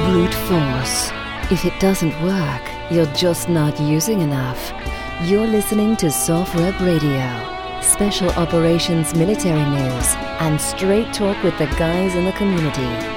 brute force. If it doesn't work, you're just not using enough. You're listening to SOFREP Radio, special operations military news, and straight talk with the guys in the community.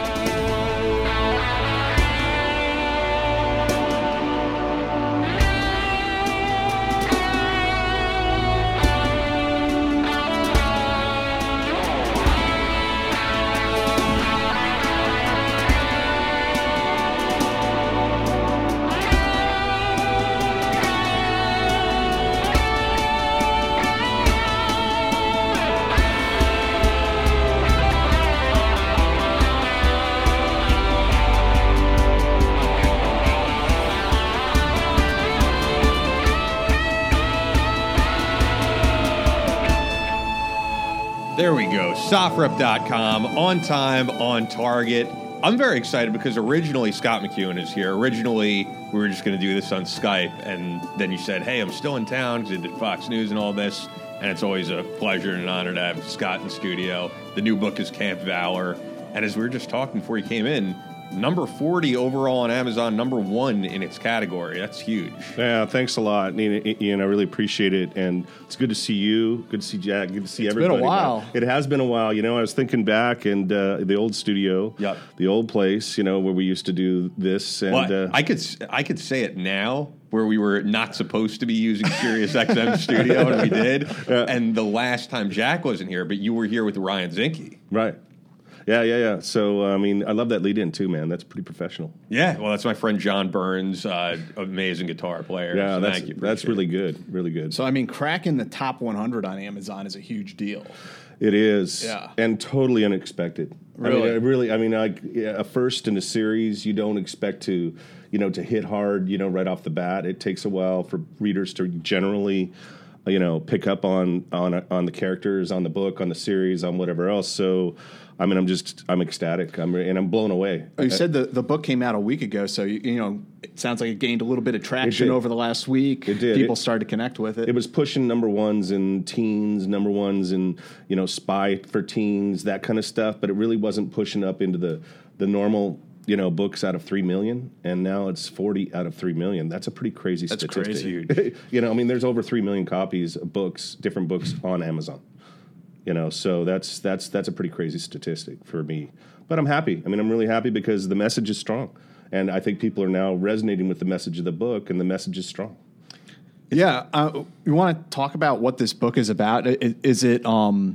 There we go. SOFREP.com, on time, on target. I'm very excited because originally Scott McEwen is here. Originally, we were just going to do this on Skype, and then you said, hey, I'm still in town because I did Fox News and all this, and it's always a pleasure and an honor to have Scott in studio. The new book is Camp Valor, and as we were just talking before you came in, number 40 overall on Amazon, number 1 in its category. That's huge. Yeah, thanks a lot, Ian. I really appreciate it, and it's good to see you. Good to see Jack. Good to see everybody. It's been a while. Man. It has been a while. I was thinking back and the old studio, Yep. the old place, where we used to do this. And well, I could say it now, where we were not supposed to be using Sirius XM studio, and we did. Yeah. And the last time Jack wasn't here, but you were here with Ryan Zinke. Right. Yeah. So, I love that lead in, too, man. That's pretty professional. Yeah, well, that's my friend John Burns, amazing guitar player. Yeah, so thank you. That's really good, really good. So, cracking the top 100 on Amazon is a huge deal. It is. Yeah. And totally unexpected. Really? A first in a series, you don't expect to hit hard, right off the bat. It takes a while for readers to generally pick up on the characters, on the book, on the series, on whatever else. So, I'm ecstatic. I'm blown away. You said the book came out a week ago, so it sounds like it gained a little bit of traction over the last week. It did. People started to connect with it. It was pushing number ones in teens, number ones in spy for teens, that kind of stuff. But it really wasn't pushing up into the normal books out of 3 million, and now it's 40 out of 3 million. That's a pretty crazy statistic. That's crazy huge. There's over 3 million copies of books, different books on Amazon. So that's a pretty crazy statistic for me. But I'm happy. I'm really happy because the message is strong, and I think people are now resonating with the message of the book, and the message is strong. Yeah, you want to talk about what this book is about? Is it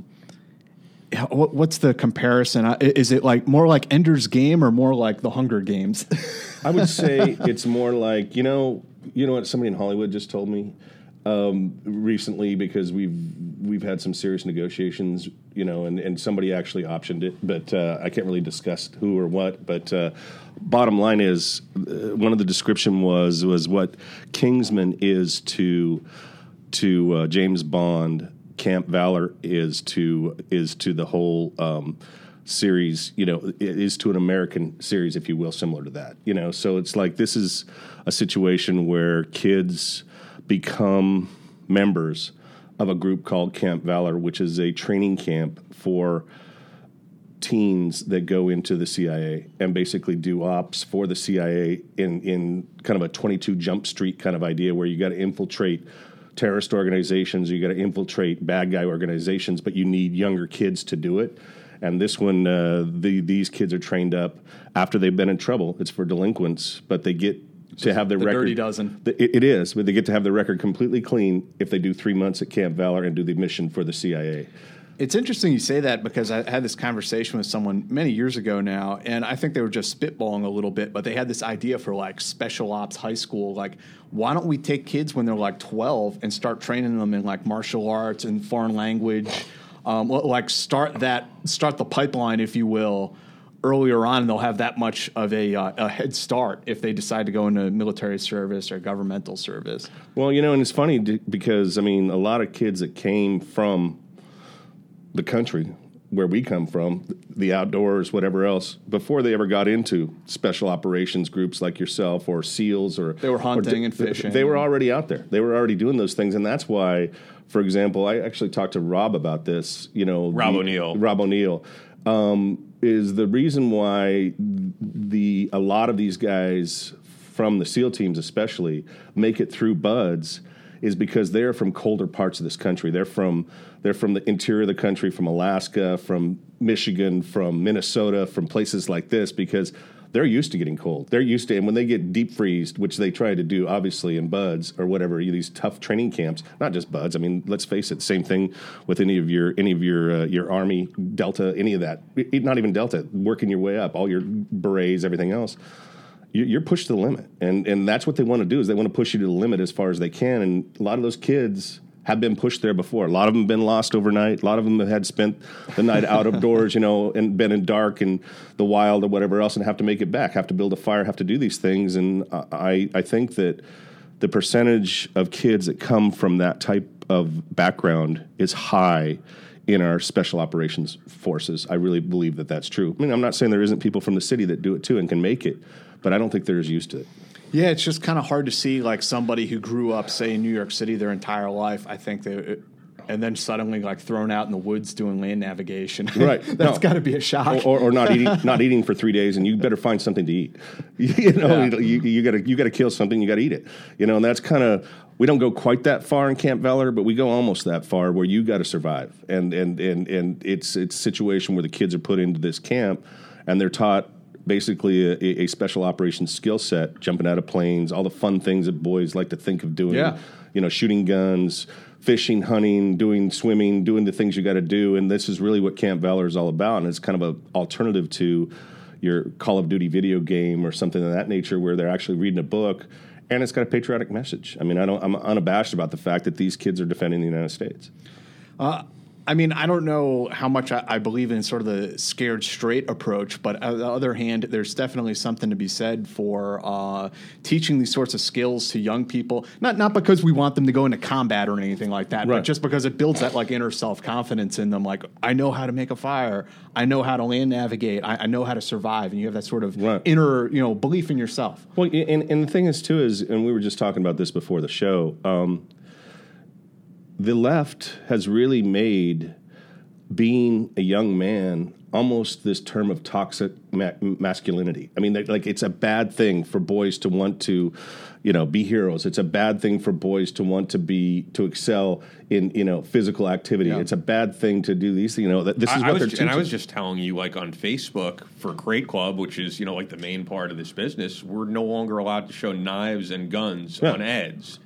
what's the comparison? Is it more like Ender's Game or more like The Hunger Games? I would say it's more like what somebody in Hollywood just told me recently, because we've had some serious negotiations, and somebody actually optioned it, but I can't really discuss who or what. But bottom line is, one of the description was what Kingsman is to James Bond. Camp Valor is to the whole series, is to an American series, if you will, similar to that. So it's like this is a situation where kids become members of a group called Camp Valor, which is a training camp for teens that go into the CIA and basically do ops for the CIA in kind of a 22 Jump Street kind of idea, where you got to infiltrate terrorist organizations, you got to infiltrate bad guy organizations, but you need younger kids to do it. And this one, these kids are trained up after they've been in trouble. It's for delinquents, but they get to have their record. Dirty Dozen. It is, but they get to have their record completely clean if they do 3 months at Camp Valor and do the mission for the CIA. It's interesting you say that, because I had this conversation with someone many years ago now, and I think they were just spitballing a little bit, but they had this idea for special ops high school. Why don't we take kids when they're 12 and start training them in martial arts and foreign language? Start the pipeline, if you will, earlier on, and they'll have that much of a head start if they decide to go into military service or governmental service. Well, and it's funny because, a lot of kids that came from the country where we come from, the outdoors, whatever else, before they ever got into special operations groups like yourself or SEALs, or they were hunting and fishing. They were already out there. They were already doing those things, and that's why, for example, I actually talked to Rob about this. Rob O'Neill. Rob O'Neill. the reason why a lot of these guys from the SEAL teams especially make it through BUD/S is because they're from colder parts of this country. They're from the interior of the country, from Alaska, from Michigan, from Minnesota, from places like this, because they're used to getting cold. They're used to, and when they get deep freezed, which they try to do obviously in BUD/S or whatever, these tough training camps, not just BUD/S. I mean, let's face it, same thing with any of your Army, Delta, any of that. Not even Delta, working your way up, all your berets, everything else. You're pushed to the limit, and that's what they want to do, is they want to push you to the limit as far as they can. And a lot of those kids have been pushed there before. A lot of them have been lost overnight. A lot of them have had spent the night out of doors, and been in dark and the wild or whatever else, and have to make it back, have to build a fire, have to do these things. And I think that the percentage of kids that come from that type of background is high in our special operations forces. I really believe that that's true. I mean, I'm not saying there isn't people from the city that do it too and can make it, but I don't think they're as used to it. Yeah, it's just kind of hard to see like somebody who grew up, say, in New York City their entire life. I think and then suddenly like thrown out in the woods doing land navigation. Right, That's got to be a shock. Or not eating for 3 days, and you better find something to eat. You got to kill something. You got to eat it. And that's kind of, we don't go quite that far in Camp Valor, but we go almost that far where you got to survive. And it's a situation where the kids are put into this camp, and they're taught basically a special operations skill set, jumping out of planes, all the fun things that boys like to think of doing. Yeah. Shooting guns, fishing, hunting, doing swimming, doing the things you got to do. And this is really what Camp Valor is all about. And it's kind of an alternative to your Call of Duty video game or something of that nature, where they're actually reading a book, and it's got a patriotic message. I mean, I'm unabashed about the fact that these kids are defending the United States. I mean, I don't know how much I believe in sort of the scared straight approach, but on the other hand, there's definitely something to be said for teaching these sorts of skills to young people. Not because we want them to go into combat or anything like that, right, but just because it builds that like inner self-confidence in them. Like, I know how to make a fire. I know how to land navigate. I know how to survive. And you have that sort of right, inner, belief in yourself. Well, and the thing is, too, and we were just talking about this before the show, the left has really made being a young man almost this term of toxic masculinity. I mean, it's a bad thing for boys to want to, be heroes. It's a bad thing for boys to want to excel in, physical activity. Yeah. It's a bad thing to do these things. This is what they're teaching. And I was just telling you, like on Facebook for Crate Club, which is, like the main part of this business, we're no longer allowed to show knives and guns on ads.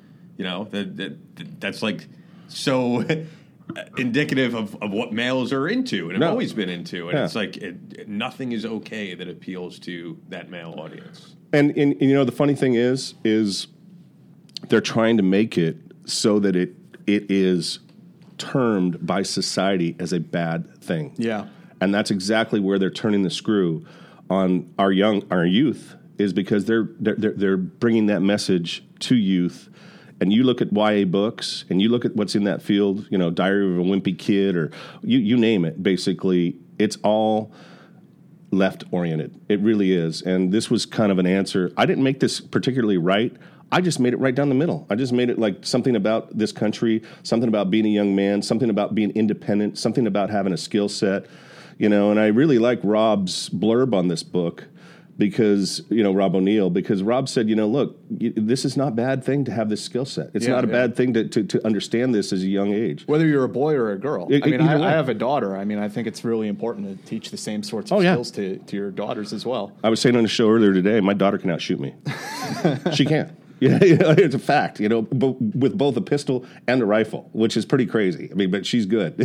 That's like so indicative of what males are into and have always been into. And it's like nothing is okay that appeals to that male audience. And the funny thing is they're trying to make it so that it is termed by society as a bad thing. Yeah. And that's exactly where they're turning the screw on our youth, is because they're bringing that message to youth. And you look at YA books, and you look at what's in that field, Diary of a Wimpy Kid, or you name it, basically, it's all left-oriented. It really is. And this was kind of an answer. I didn't make this particularly right. I just made it right down the middle. I just made it like something about this country, something about being a young man, something about being independent, something about having a skill set, and I really like Rob's blurb on this book. Because, Rob O'Neill, because Rob said, look, this is not a bad thing to have this skill set. It's not a bad thing to understand this as a young age. Whether you're a boy or a girl. I have a daughter. I think it's really important to teach the same sorts of skills to your daughters as well. I was saying on the show earlier today, my daughter can outshoot me. She can. Yeah, it's a fact, with both a pistol and a rifle, which is pretty crazy. But she's good,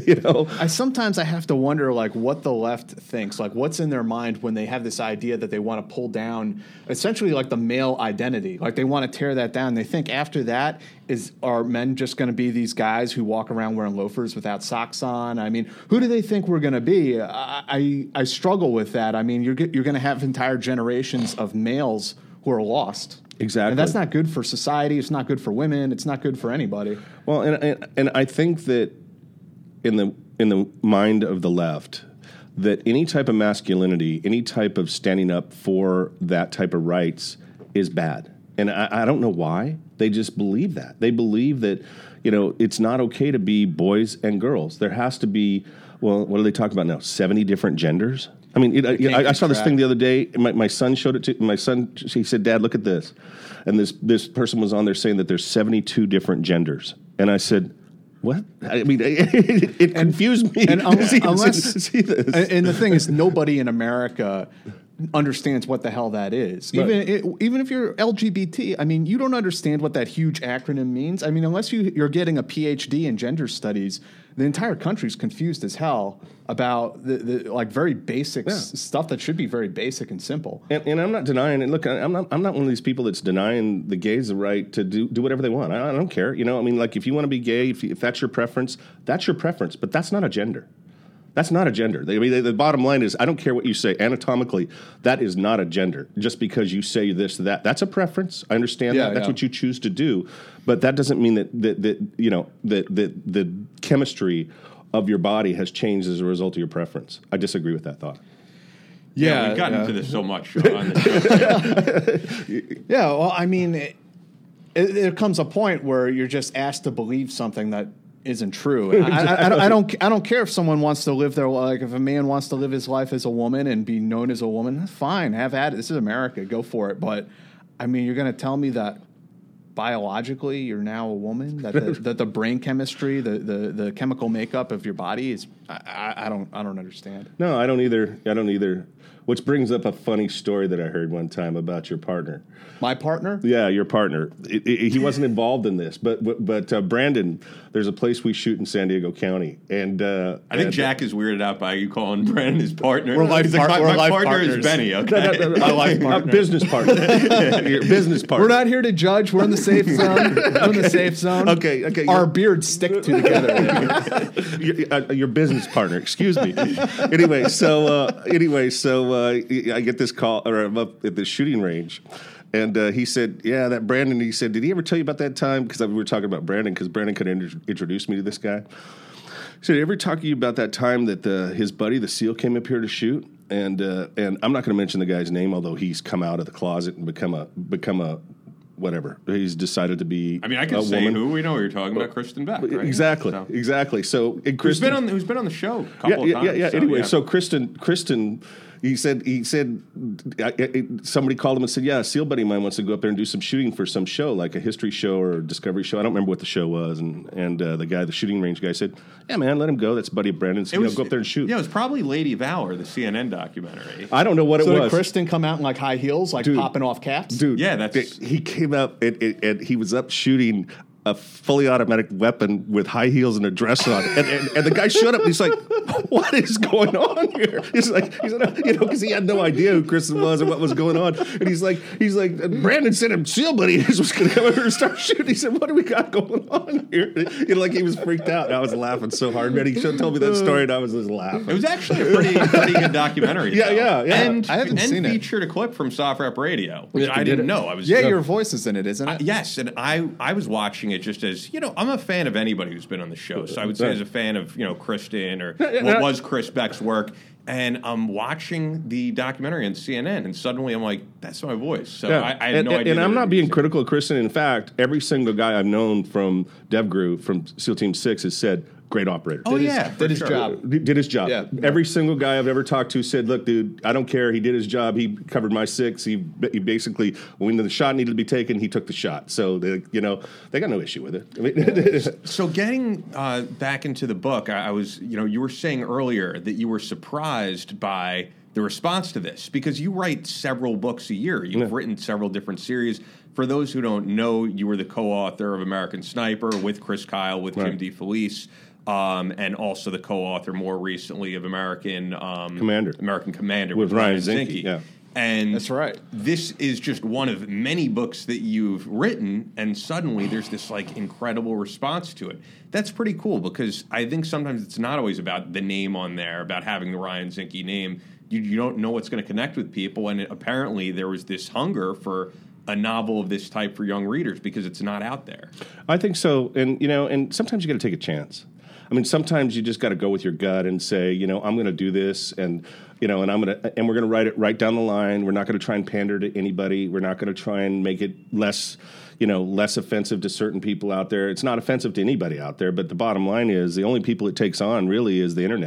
I have to wonder, what the left thinks, what's in their mind when they have this idea that they want to pull down, essentially, the male identity. They want to tear that down. They think after that, are men just going to be these guys who walk around wearing loafers without socks on? Who do they think we're going to be? I struggle with that. You're going to have entire generations of males who are lost. Exactly. And that's not good for society. It's not good for women. It's not good for anybody. Well, and I think that in the mind of the left, that any type of masculinity, any type of standing up for that type of rights is bad. And I don't know why. They just believe that. They believe that, it's not okay to be boys and girls. There has to be, well, what do they talk about now? 70 different genders? I mean, I saw this track. thing the other day. My son showed it to my son. He said, "Dad, look at this," and this person was on there saying that there's 72 different genders, and I said, "What?" I mean, it confused me. And unless see this. And the thing is, nobody in America understands what the hell that is. Right. Even if you're LGBT, I mean, you don't understand what that huge acronym means. I mean, unless you're getting a PhD in gender studies, the entire country's confused as hell about the like very basic stuff that should be very basic and simple. And I'm not denying it. Look, I'm not one of these people that's denying the gays the right to do whatever they want. I don't care. You know, I mean, like if you want to be gay, if that's your preference, that's your preference. But that's not a gender. That's not a gender. I mean, the bottom line is, I don't care what you say anatomically. That is not a gender. Just because you say this, that, that's a preference. I understand that. That's what you choose to do. But that doesn't mean that the chemistry of your body has changed as a result of your preference. I disagree with that thought. Yeah, we've gotten into this so much on the show. Yeah, well, I mean, there comes a point where you're just asked to believe something that isn't true. And I don't care if someone wants to live their like if a man wants to live his life as a woman and be known as a woman, that's fine. Have at it. This is America. Go for it. But I mean, you're going to tell me that biologically you're now a woman, that the brain chemistry, the chemical makeup of your body is I don't understand. No, I don't either. Which brings up a funny story that I heard one time about your partner. My partner? Yeah, your partner. He wasn't involved in this, but Brandon, there's a place we shoot in San Diego County, and I think Jack is weirded out by you calling Brandon his partner. We're life my partner partners. is Benny. Okay, My life partner. Business partner. Your business partner. We're not here to judge. We're in the safe zone. We're in the safe zone. Okay. Our beards stick together. Your business partner. Excuse me. Anyway, so I get this call, or I'm up at the shooting range. And he said, yeah, that Brandon, he said, did he ever tell you about that time? Because we were talking about Brandon, because Brandon could introduce me to this guy. He said, did he ever talk to you about that time that his buddy, the SEAL, came up here to shoot? And I'm not going to mention the guy's name, although he's come out of the closet and become a whatever. He's decided to be I mean, I can say woman. Who. We know you're talking about, Kristen Beck, right? Exactly. So who's been on the show a couple of times. Yeah. Anyway, so Kristen, he said somebody called him and said, yeah, a SEAL buddy of mine wants to go up there and do some shooting for some show, like a history show or a discovery show. I don't remember what the show was. And the shooting range guy said, yeah, man, let him go. That's a buddy of Brandon's. Go up there and shoot. Yeah, it was probably Lady Valor, the CNN documentary. I don't know what it So was. did Kristen come out in like high heels, like popping off caps? Dude, Yeah, he came up and he was up shooting a fully automatic weapon with high heels and a dress on, and the guy showed up. And he's like, "What is going on here?" He's like, because he had no idea who Kristen was or what was going on. And he's like, Brandon said him SEAL buddy was going to come over and start shooting. He said, "What do we got going on here?" Like he was freaked out. And I was laughing so hard, man. He told me that story, and I was just laughing. It was actually a pretty good documentary. Yeah. And I haven't seen it. featured a clip from Soft Rep Radio, which I didn't know. I was your voice is in it, isn't it? yes, and I was watching it just as, I'm a fan of anybody who's been on the show. So I would say as a fan of, Kristen or what was Chris Beck's work. And I'm watching the documentary on CNN, and suddenly I'm like, that's my voice. So I had no idea. And I'm not being critical of Kristen. In fact, every single guy I've known from DevGru, from SEAL Team 6, has said, great operator. Did his job. Did his job. Yeah. Every single guy I've ever talked to said, look, dude, I don't care. He did his job. He covered my 6. He basically, when the shot needed to be taken, he took the shot. So, they got no issue with it. I mean, so getting back into the book, I was, you were saying earlier that you were surprised by the response to this because you write several books a year. You've written several different series. For those who don't know, you were the co-author of American Sniper with Chris Kyle, with Jim DeFelice. And also the co-author more recently of American Commander with Ryan Zinke. Yeah. And that's right. This is just one of many books that you've written, and suddenly there's this incredible response to it. That's pretty cool because I think sometimes it's not always about the name on there, about having the Ryan Zinke name. You don't know what's going to connect with people, and apparently there was this hunger for a novel of this type for young readers because it's not out there. I think so, and sometimes you got to take a chance. I mean, sometimes you just got to go with your gut and say, I'm going to do this, and we're going to write it right down the line. We're not going to try and pander to anybody. We're not going to try and make it less offensive to certain people out there. It's not offensive to anybody out there, but the bottom line is the only people it takes on really is the internet.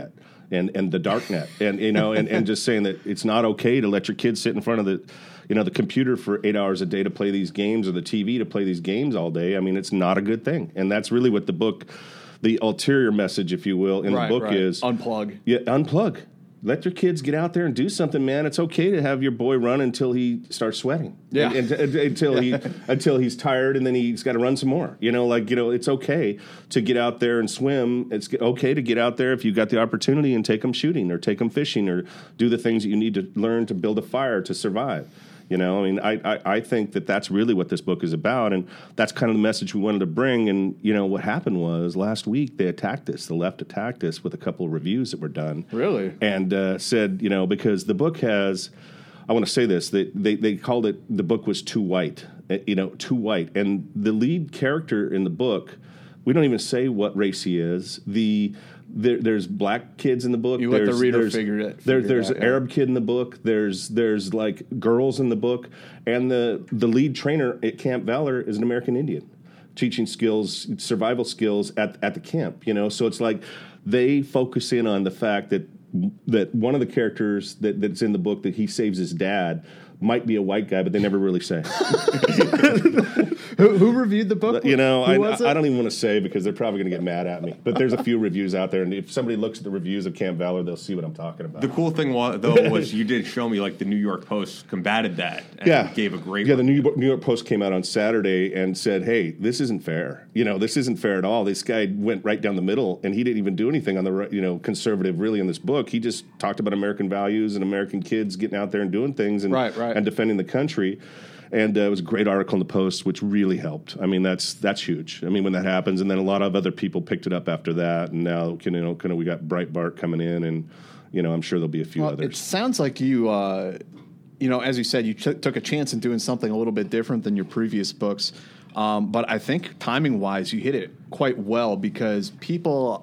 and the dark net, and and just saying that it's not okay to let your kids sit in front of the computer for 8 hours a day to play these games, or the TV to play these games all day. I mean, it's not a good thing, and that's really what the book, the ulterior message, if you will, in the book is unplug. Yeah, unplug. Let your kids get out there and do something, man. It's okay to have your boy run until he starts sweating. Yeah. Until he's tired, and then he's got to run some more. It's okay to get out there and swim. It's okay to get out there if you've got the opportunity and take them shooting or take them fishing or do the things that you need to learn to build a fire to survive. I think that that's really what this book is about, and that's kind of the message we wanted to bring. And, what happened was last week the left attacked us with a couple of reviews that were done. Really? And said, because the book has, I want to say this, they called it, the book was too white, too white. And the lead character in the book, we don't even say what race he is. There's black kids in the book. You let the reader figure it. There's an Arab kid in the book. There's like girls in the book, and the lead trainer at Camp Valor is an American Indian, teaching survival skills at the camp. So it's like they focus in on the fact that one of the characters that's in the book, that he saves his dad, might be a white guy, but they never really say. Who reviewed the book? I don't even want to say, because they're probably going to get mad at me. But there's a few reviews out there, and if somebody looks at the reviews of Camp Valor, they'll see what I'm talking about. The cool thing, though, was you did show me, like, the New York Post combated that and gave a great... Yeah, the New York Post came out on Saturday and said, hey, this isn't fair. This isn't fair at all. This guy went right down the middle, and he didn't even do anything on the conservative, really, in this book. He just talked about American values and American kids getting out there and doing things and defending the country. And it was a great article in the Post, which really helped. I mean, that's huge. I mean, when that happens, and then a lot of other people picked it up after that, and now we got Breitbart coming in, and I'm sure there'll be a few others. It sounds like you, as you said, you took a chance in doing something a little bit different than your previous books. But I think timing-wise, you hit it quite well, because people,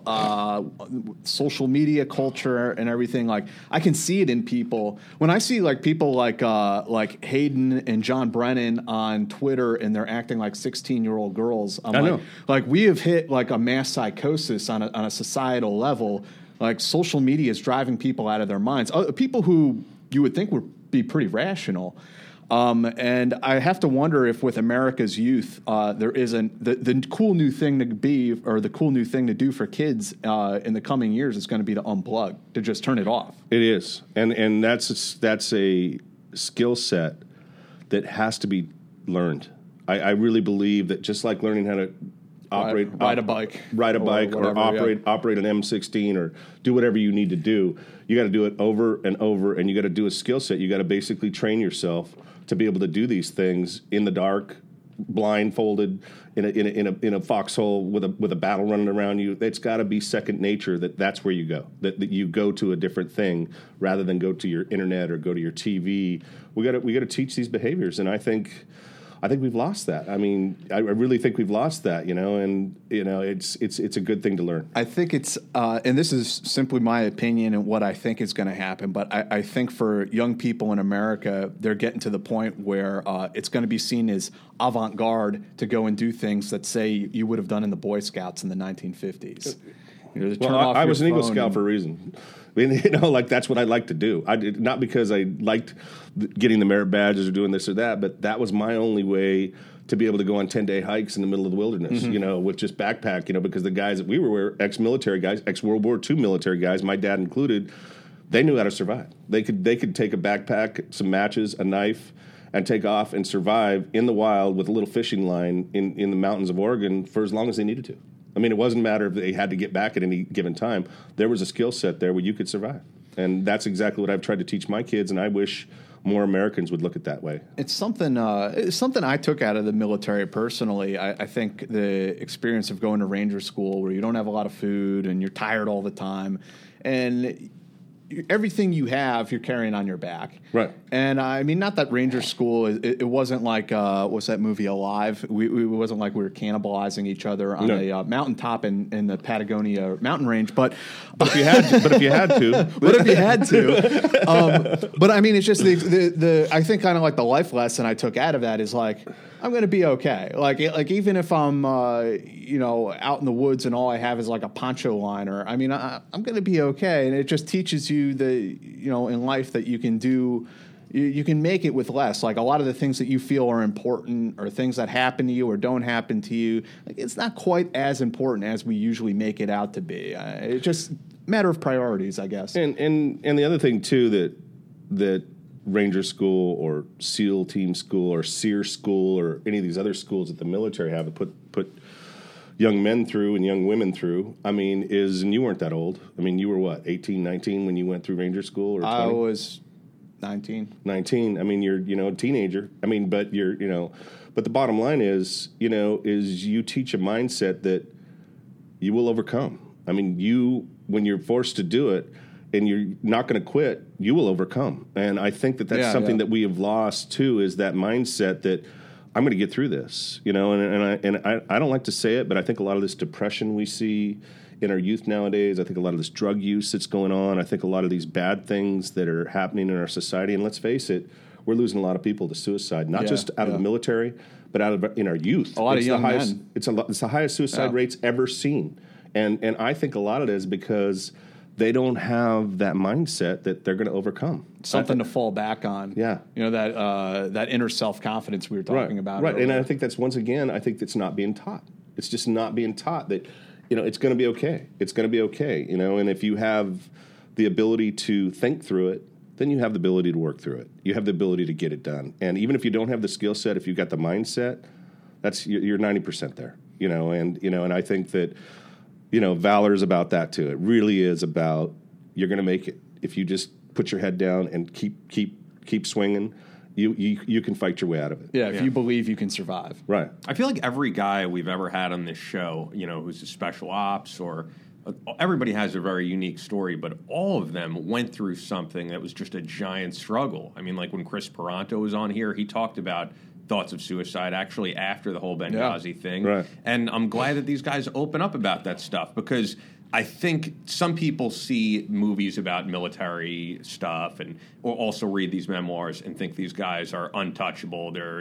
social media culture and everything, like, I can see it in people. When I see, like, people like Hayden and John Brennan on Twitter, and they're acting like 16-year-old girls, I know. Like, we have hit, like, a mass psychosis on a societal level. Like, social media is driving people out of their minds. People who you would think would be pretty rational. And I have to wonder if with America's youth, there isn't the cool new thing to be, or the cool new thing to do for kids in the coming years is going to be to unplug, to just turn it off. It is, and that's a skill set that has to be learned. I really believe that, just like learning how to ride a bike, or operate an M16, or do whatever you need to do, you got to do it over and over, and you got to do a skill set. You got to basically train yourself to be able to do these things in the dark, blindfolded, in a foxhole with a battle running around you. It's got to be second nature. That's where you go. That you go to a different thing rather than go to your internet or go to your TV. We got to teach these behaviors, and I think we've lost that. I mean, I really think we've lost that, and it's a good thing to learn. I think it's, and this is simply my opinion and what I think is going to happen, but I think for young people in America, they're getting to the point where it's going to be seen as avant-garde to go and do things that, say, you would have done in the Boy Scouts in the 1950s. I was an Eagle Scout for a reason. I mean, that's what I like to do. Not because I liked getting the merit badges or doing this or that, but that was my only way to be able to go on 10-day hikes in the middle of the wilderness, with just backpack, because the guys that we were ex-military guys, ex-World War II military guys, my dad included, they knew how to survive. They could take a backpack, some matches, a knife, and take off and survive in the wild with a little fishing line in the mountains of Oregon for as long as they needed to. I mean, it wasn't a matter if they had to get back at any given time. There was a skill set there where you could survive. And that's exactly what I've tried to teach my kids, and I wish more Americans would look at that way. It's something I took out of the military personally. I think the experience of going to Ranger School, where you don't have a lot of food and you're tired all the time, and everything you have, you're carrying on your back. Right. And I mean, not that Ranger School, it wasn't like, what's that movie, Alive? It wasn't like we were cannibalizing each other on a mountaintop in the Patagonia mountain range. But if you had to, but I mean, it's just I think kind of like the life lesson I took out of that is like, I'm going to be okay. Like even if I'm, out in the woods and all I have is like a poncho liner, I mean, I'm going to be okay. And it just teaches you in life that you can do, you can make it with less. Like a lot of the things that you feel are important or things that happen to you or don't happen to you, like it's not quite as important as we usually make it out to be. It's just a matter of priorities, I guess. And the other thing too that Ranger School or SEAL Team School or SEER School or any of these other schools that the military have put young men through and young women through, I mean, and you weren't that old. I mean, you were what, 18, 19 when you went through Ranger School? Or 20? I was 19. 19. I mean, you're, a teenager. I mean, but but the bottom line is you teach a mindset that you will overcome. I mean, when you're forced to do it, and you're not going to quit, you will overcome. And I think that's something that we have lost too, is that mindset that I'm going to get through this, and I don't like to say it, but I think a lot of this depression we see in our youth nowadays, I think a lot of this drug use that's going on, I think a lot of these bad things that are happening in our society, and let's face it, we're losing a lot of people to suicide, not just out of the military, but in our youth. A lot of young men. It's the highest suicide rates ever seen. And I think a lot of it is because they don't have that mindset that they're going to overcome. Something to fall back on. Yeah. That inner self-confidence we were talking about. Right, earlier. and I think that's, once again, it's not being taught. It's just not being taught that, it's going to be okay. It's going to be okay, and if you have the ability to think through it, then you have the ability to work through it. You have the ability to get it done. And even if you don't have the skill set, if you've got the mindset, you're 90% there, and I think that, valor is about that too. It really is about, you're going to make it. If you just put your head down and keep swinging, you can fight your way out of it. Yeah, if you believe you can survive. Right. I feel like every guy we've ever had on this show, who's a special ops or everybody has a very unique story, but all of them went through something that was just a giant struggle. I mean, like when Chris Peranto was on here, he talked about thoughts of suicide actually after the whole Benghazi thing. Right. And I'm glad that these guys open up about that stuff, because I think some people see movies about military stuff or also read these memoirs and think these guys are untouchable. They're,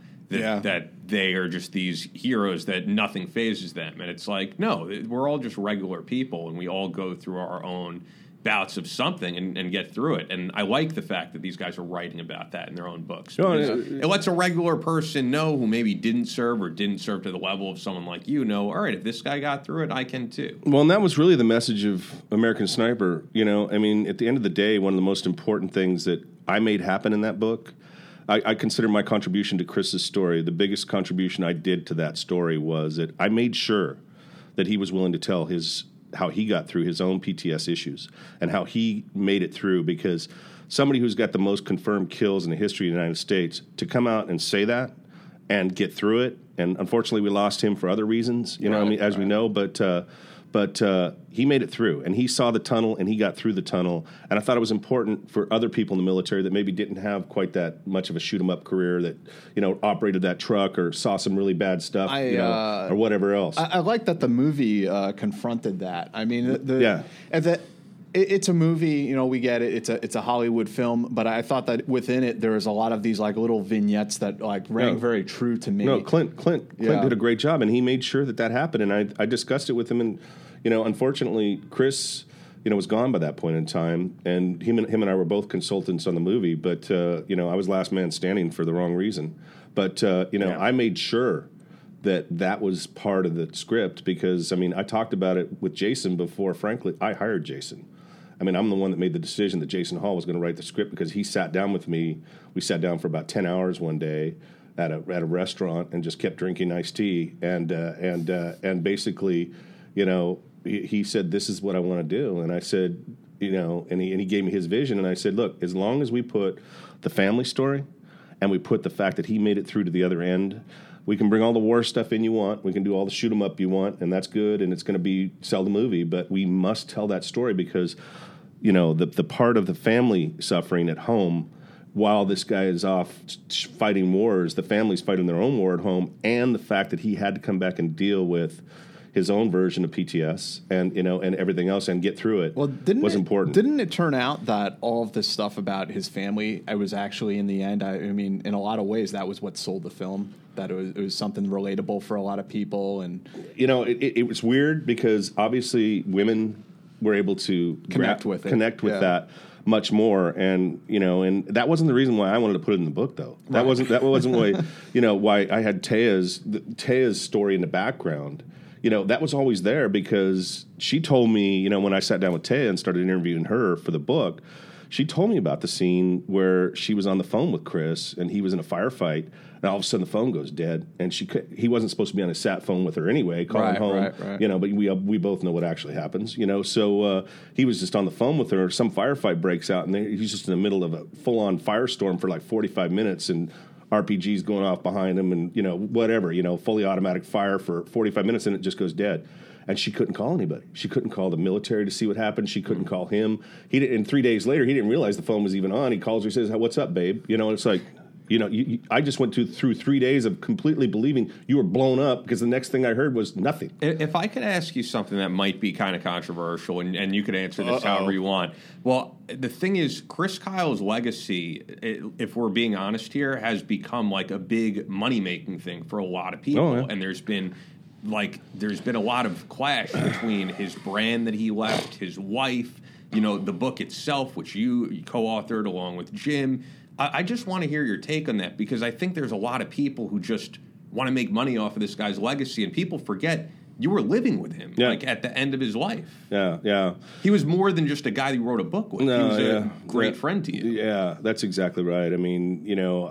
that they are just these heroes that nothing phases them. And it's like, no, we're all just regular people, and we all go through our own bouts of something and get through it. And I like the fact that these guys are writing about that in their own books. It lets a regular person know, who maybe didn't serve or didn't serve to the level of someone like all right, if this guy got through it, I can too. Well, and that was really the message of American Sniper. I mean, at the end of the day, one of the most important things that I made happen in that book, I consider my contribution to Chris's story, the biggest contribution I did to that story was that I made sure that he was willing to tell how he got through his own PTS issues and how he made it through, because somebody who's got the most confirmed kills in the history of the United States, to come out and say that and get through it, and unfortunately we lost him for other reasons, we know, but he made it through, and he saw the tunnel, and he got through the tunnel, and I thought it was important for other people in the military that maybe didn't have quite that much of a shoot-'em-up career, that, operated that truck or saw some really bad stuff, or whatever else. I like that the movie confronted that. I mean, it's a movie, we get it. It's a Hollywood film, but I thought that within it there was a lot of these like little vignettes that like rang very true to me. No, Clint did a great job, and he made sure that happened. And I discussed it with him, and unfortunately, Chris, was gone by that point in time, and him and I were both consultants on the movie. But I was last man standing for the wrong reason. But I made sure that was part of the script, because I talked about it with Jason before. Frankly, I hired Jason. I'm the one that made the decision that Jason Hall was going to write the script, because he sat down with me. We sat down for about 10 hours one day at a restaurant and just kept drinking iced tea. And basically, he said, "This is what I want to do." And I said, and he gave me his vision. And I said, "Look, as long as we put the family story and we put the fact that he made it through to the other end, we can bring all the war stuff in you want. We can do all the shoot 'em up you want, and that's good, and it's going to sell the movie. But we must tell that story, because the part of the family suffering at home while this guy is off fighting wars. The family's fighting their own war at home, and the fact that he had to come back and deal with his own version of PTS and and everything else and get through it was important. Didn't it turn out that all of this stuff about his family, I was actually in the end, I mean, in a lot of ways, that was what sold the film, that it was something relatable for a lot of people. And it was weird because obviously women were able to connect with that much more, and and that wasn't the reason why I wanted to put it in the book, though. That wasn't why why I had Taya's story in the background. That was always there because she told me, when I sat down with Taya and started interviewing her for the book, she told me about the scene where she was on the phone with Chris and he was in a firefight, and all of a sudden the phone goes dead, and he wasn't supposed to be on a sat phone with her anyway, calling home, right. But we both know what actually happens, so he was just on the phone with her. Some firefight breaks out, and he's just in the middle of a full-on firestorm for like 45 minutes, and RPGs going off behind him, and whatever, fully automatic fire for 45 minutes, and it just goes dead. And she couldn't call anybody. She couldn't call the military to see what happened. She couldn't call him. And 3 days later, he didn't realize the phone was even on. He calls her, says, "What's up, babe?" And it's like, I just went through 3 days of completely believing you were blown up because the next thing I heard was nothing. If I could ask you something that might be kind of controversial, and you could answer this however you want. Well, the thing is, Chris Kyle's legacy, if we're being honest here, has become like a big money-making thing for a lot of people. Oh, yeah. And there's been a lot of clash between his brand that he left, his wife, the book itself, which you co-authored along with Jim. I just want to hear your take on that, because I think there's a lot of people who just want to make money off of this guy's legacy, and people forget you were living with him, like at the end of his life. Yeah. He was more than just a guy that you wrote a book with. He was a great friend to you. Yeah, that's exactly right. I mean,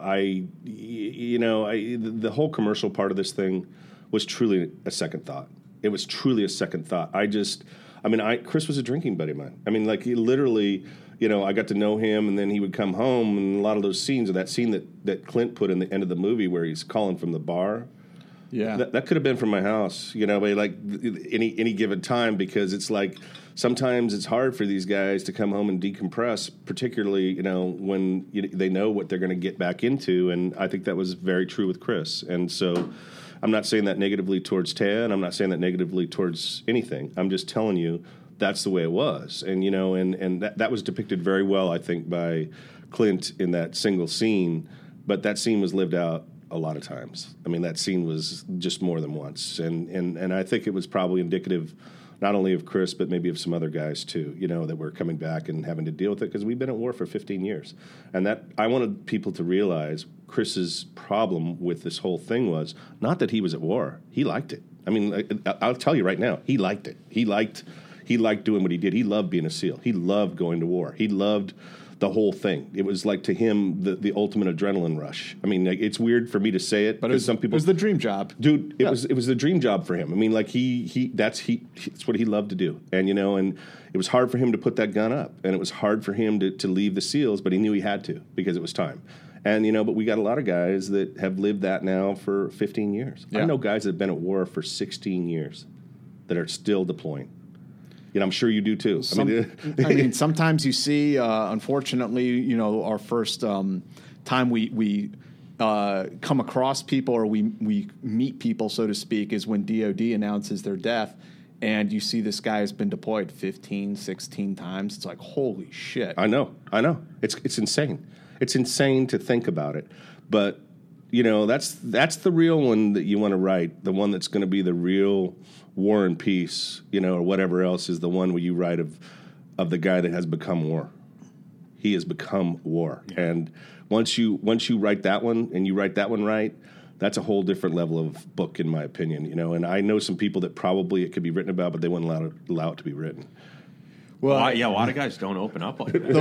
the whole commercial part of this thing was truly a second thought. It was truly a second thought. Chris was a drinking buddy of mine. I mean, like, he literally, I got to know him, and then he would come home, and a lot of those scenes, or that scene that Clint put in the end of the movie where he's calling from the bar. Yeah, that could have been from my house, but like any given time, because it's like sometimes it's hard for these guys to come home and decompress, particularly when they know what they're going to get back into, and I think that was very true with Chris. And so I'm not saying that negatively towards Taya, and I'm not saying that negatively towards anything. I'm just telling you that's the way it was, and and that was depicted very well, I think, by Clint in that single scene. But that scene was lived out a lot of times. I mean, that scene was just more than once, and I think it was probably indicative not only of Chris, but maybe of some other guys too, that were coming back and having to deal with it, because we've been at war for 15 years. And that I wanted people to realize Chris's problem with this whole thing was not that he was at war. He liked it. I mean, I'll tell you right now, he liked it. He liked doing what he did. He loved being a SEAL. He loved going to war. He loved the whole thing. It was like, to him, the ultimate adrenaline rush. I mean, like, it's weird for me to say it, but some people, it was the dream job, dude. It was the dream job for him. I mean, like, that's what he loved to do, and and it was hard for him to put that gun up, and it was hard for him to leave the SEALs, but he knew he had to because it was time. And but we got a lot of guys that have lived that now for 15 years. Yeah. I know guys that have been at war for 16 years that are still deploying. I'm sure you do too. I mean, sometimes you see, unfortunately, our first time we come across people, or we meet people, so to speak, is when DOD announces their death, and you see this guy has been deployed 15, 16 times. It's like, holy shit. I know. It's insane. It's insane to think about it. But, that's the real one that you want to write, the one that's going to be the real War and Peace, or whatever else, is the one where you write of the guy that has become war. He has become war. Yeah. And once you write that one, and you write that one right, that's a whole different level of book, in my opinion. And I know some people that probably it could be written about, but they wouldn't allow it to be written. Well, a lot of guys don't open up like that. The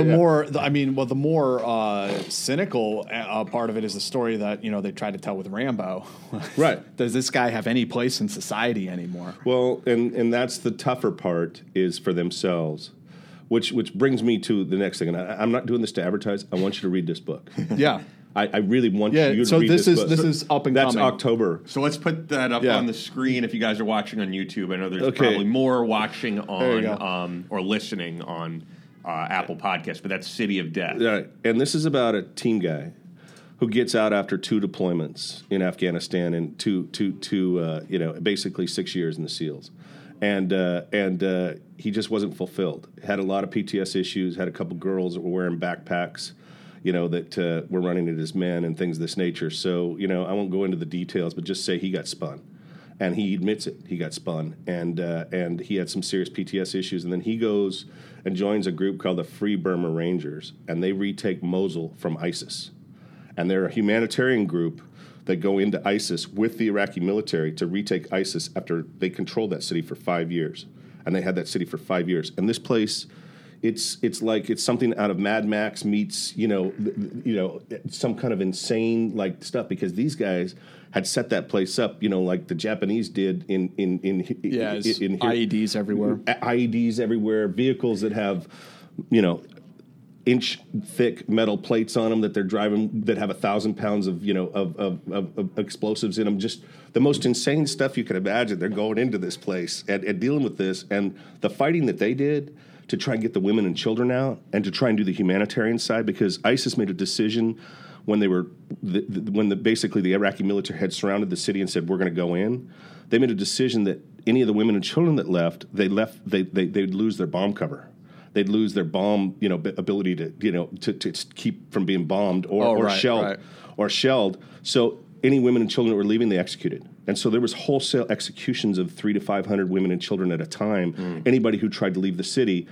more cynical part of it is the story that they tried to tell with Rambo. Right? Does this guy have any place in society anymore? Well, and that's the tougher part, is for themselves, which brings me to the next thing. And I'm not doing this to advertise. I want you to read this book. Yeah. I really want you to read this book. So this is up and coming. That's October. So let's put that up on the screen if you guys are watching on YouTube. I know there's probably more watching on or listening on Apple Podcasts, but that's City of Death. Right. And this is about a team guy who gets out after 2 deployments in Afghanistan and basically 6 years in the SEALs. And he just wasn't fulfilled. Had a lot of PTS issues, had a couple girls that were wearing backpacks, that were running at his men and things of this nature. So, I won't go into the details, but just say he got spun. And he admits it. He got spun. And he had some serious PTS issues. And then he goes and joins a group called the Free Burma Rangers, and they retake Mosul from ISIS. And they're a humanitarian group that go into ISIS with the Iraqi military to retake ISIS after they controlled that city for 5 years. And they had that city for 5 years. And this place, it's like it's something out of Mad Max meets, some kind of insane like stuff, because these guys had set that place up, like the Japanese did in IEDs everywhere. IEDs everywhere, vehicles that have, inch-thick metal plates on them that they're driving that have 1,000 pounds of explosives in them. Just the most insane stuff you can imagine. They're going into this place and dealing with this, and the fighting that they did to try and get the women and children out and to try and do the humanitarian side, because ISIS made a decision when they were basically the Iraqi military had surrounded the city and said, we're going to go in. They made a decision that any of the women and children that left, they'd lose their bomb cover. They'd lose their bomb, ability to keep from being bombed or shelled. So any women and children that were leaving, they executed. And so there was wholesale executions of 300 to 500 women and children at a time. Anybody who tried to leave the city,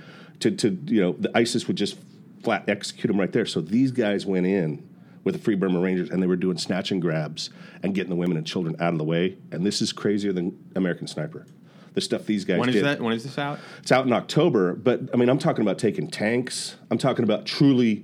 the ISIS would just flat execute them right there. So these guys went in with the Free Burma Rangers, and they were doing snatch and grabs and getting the women and children out of the way. And this is crazier than American Sniper. The stuff these guys did. When is this out? It's out in October, but I mean, I'm talking about taking tanks. I'm talking about truly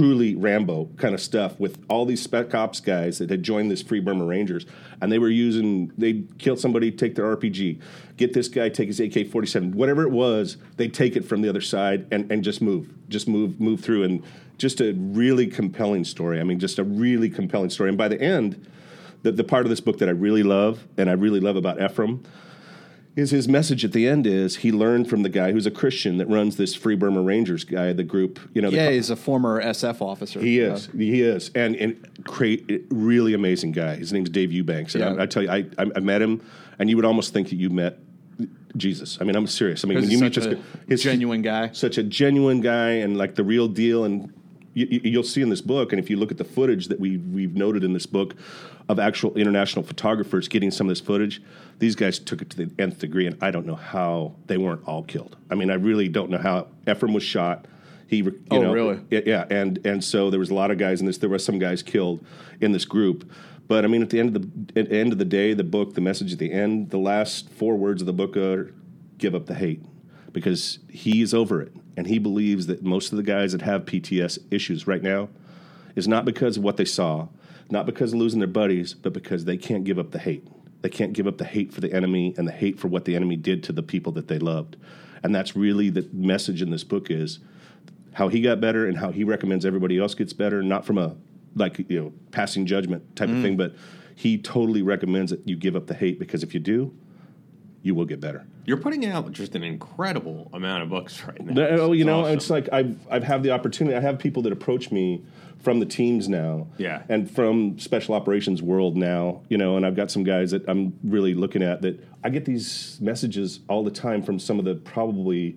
Rambo kind of stuff with all these spec ops guys that had joined this Free Burma Rangers, and they'd kill somebody, take their RPG, get this guy, take his AK-47, whatever it was, they'd take it from the other side and just move through, and just a really compelling story. I mean, just a really compelling story. And by the end, the part of this book that I really love, and I really love about Ephraim, is his message at the end is he learned from the guy who's a Christian that runs this Free Burma Rangers guy, the group. He's a former SF officer. He is, and really amazing guy. His name's Dave Eubanks, and I tell you, I met him, and you would almost think that you met Jesus. I mean, I'm serious. I mean, when you meet this guy, genuine guy, such a genuine guy, and like the real deal, and you'll see in this book, and if you look at the footage that we've noted in this book of actual international photographers getting some of this footage, these guys took it to the nth degree, and I don't know how they weren't all killed. I mean, I really don't know how. Ephraim was shot. Really? Yeah, and so there was a lot of guys in this. There were some guys killed in this group. But I mean, at the end of the day, the book, the message at the end, the last 4 words of the book are, give up the hate. Because he's over it, and he believes that most of the guys that have PTS issues right now is not because of what they saw, not because of losing their buddies, but because they can't give up the hate. They can't give up the hate for the enemy and the hate for what the enemy did to the people that they loved. And that's really the message in this book, is how he got better and how he recommends everybody else gets better, not from a passing judgment type of thing, but he totally recommends that you give up the hate, because if you do, you will get better. You're putting out just an incredible amount of books right now. Awesome. It's like I've had the opportunity. I have people that approach me from the teams now, and from special operations world now, and I've got some guys that I'm really looking at that I get these messages all the time from some of the probably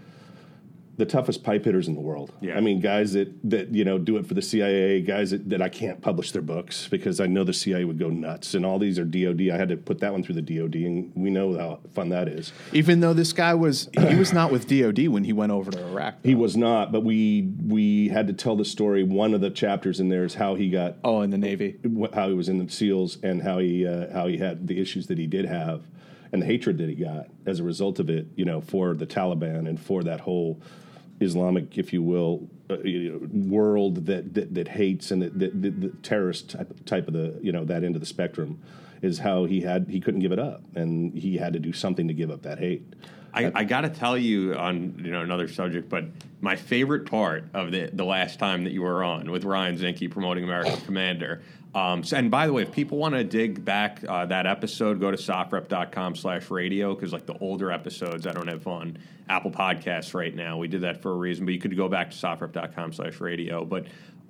the toughest pipe hitters in the world. Yeah. I mean, guys that do it for the CIA, guys that I can't publish their books because I know the CIA would go nuts. And all these are DOD. I had to put that one through the DOD, and we know how fun that is. Even though this guy was not with DOD when he went over to Iraq. Though. He was not, but we had to tell the story. One of the chapters in there is how he got in the Navy, how he was in the SEALs, and how he had the issues that he did have, and the hatred that he got as a result of it. For the Taliban and for that whole Islamic, if you will, world that hates and the terrorist type of the that end of the spectrum is how he couldn't give it up, and he had to do something to give up that hate. I got to tell you on another subject, but my favorite part of the last time that you were on with Ryan Zinke promoting American Commander. And by the way, if people want to dig back that episode, go to sofrep.com/radio, because like the older episodes I don't have on Apple Podcasts right now. We did that for a reason, but you could go back to sofrep.com/radio. But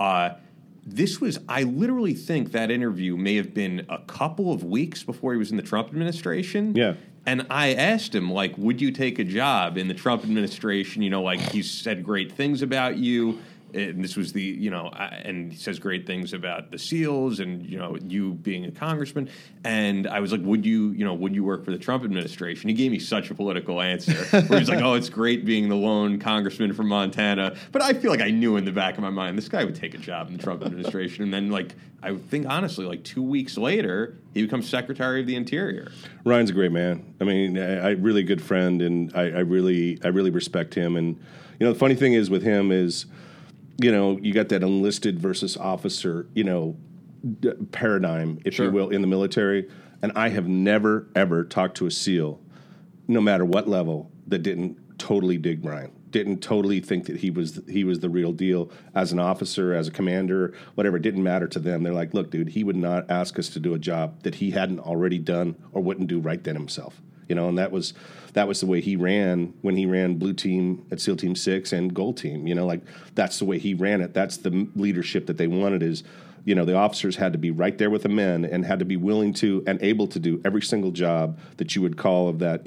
I literally think that interview may have been a couple of weeks before he was in the Trump administration. Yeah. And I asked him, like, would you take a job in the Trump administration? Like, he said great things about you. And this was and he says great things about the SEALs and, you being a congressman. And I was like, would you work for the Trump administration? He gave me such a political answer where he's like, oh, it's great being the lone congressman from Montana. But I feel like I knew in the back of my mind, this guy would take a job in the Trump administration. And then, I think, honestly, 2 weeks later, he becomes Secretary of the Interior. Ryan's a great man. I mean, a really good friend, and I really respect him. And, the funny thing is with him is, you got that enlisted versus officer, paradigm, if you will, in the military. And I have never, ever talked to a SEAL, no matter what level, that didn't totally dig Ryan, didn't totally think that he was the real deal as an officer, as a commander, whatever. It didn't matter to them. They're like, look, dude, he would not ask us to do a job that he hadn't already done or wouldn't do right then himself. And that was the way he ran when he ran Blue Team at SEAL Team 6 and Gold Team. That's the way he ran it. That's the leadership that they wanted is, the officers had to be right there with the men and had to be willing to and able to do every single job that you would call of that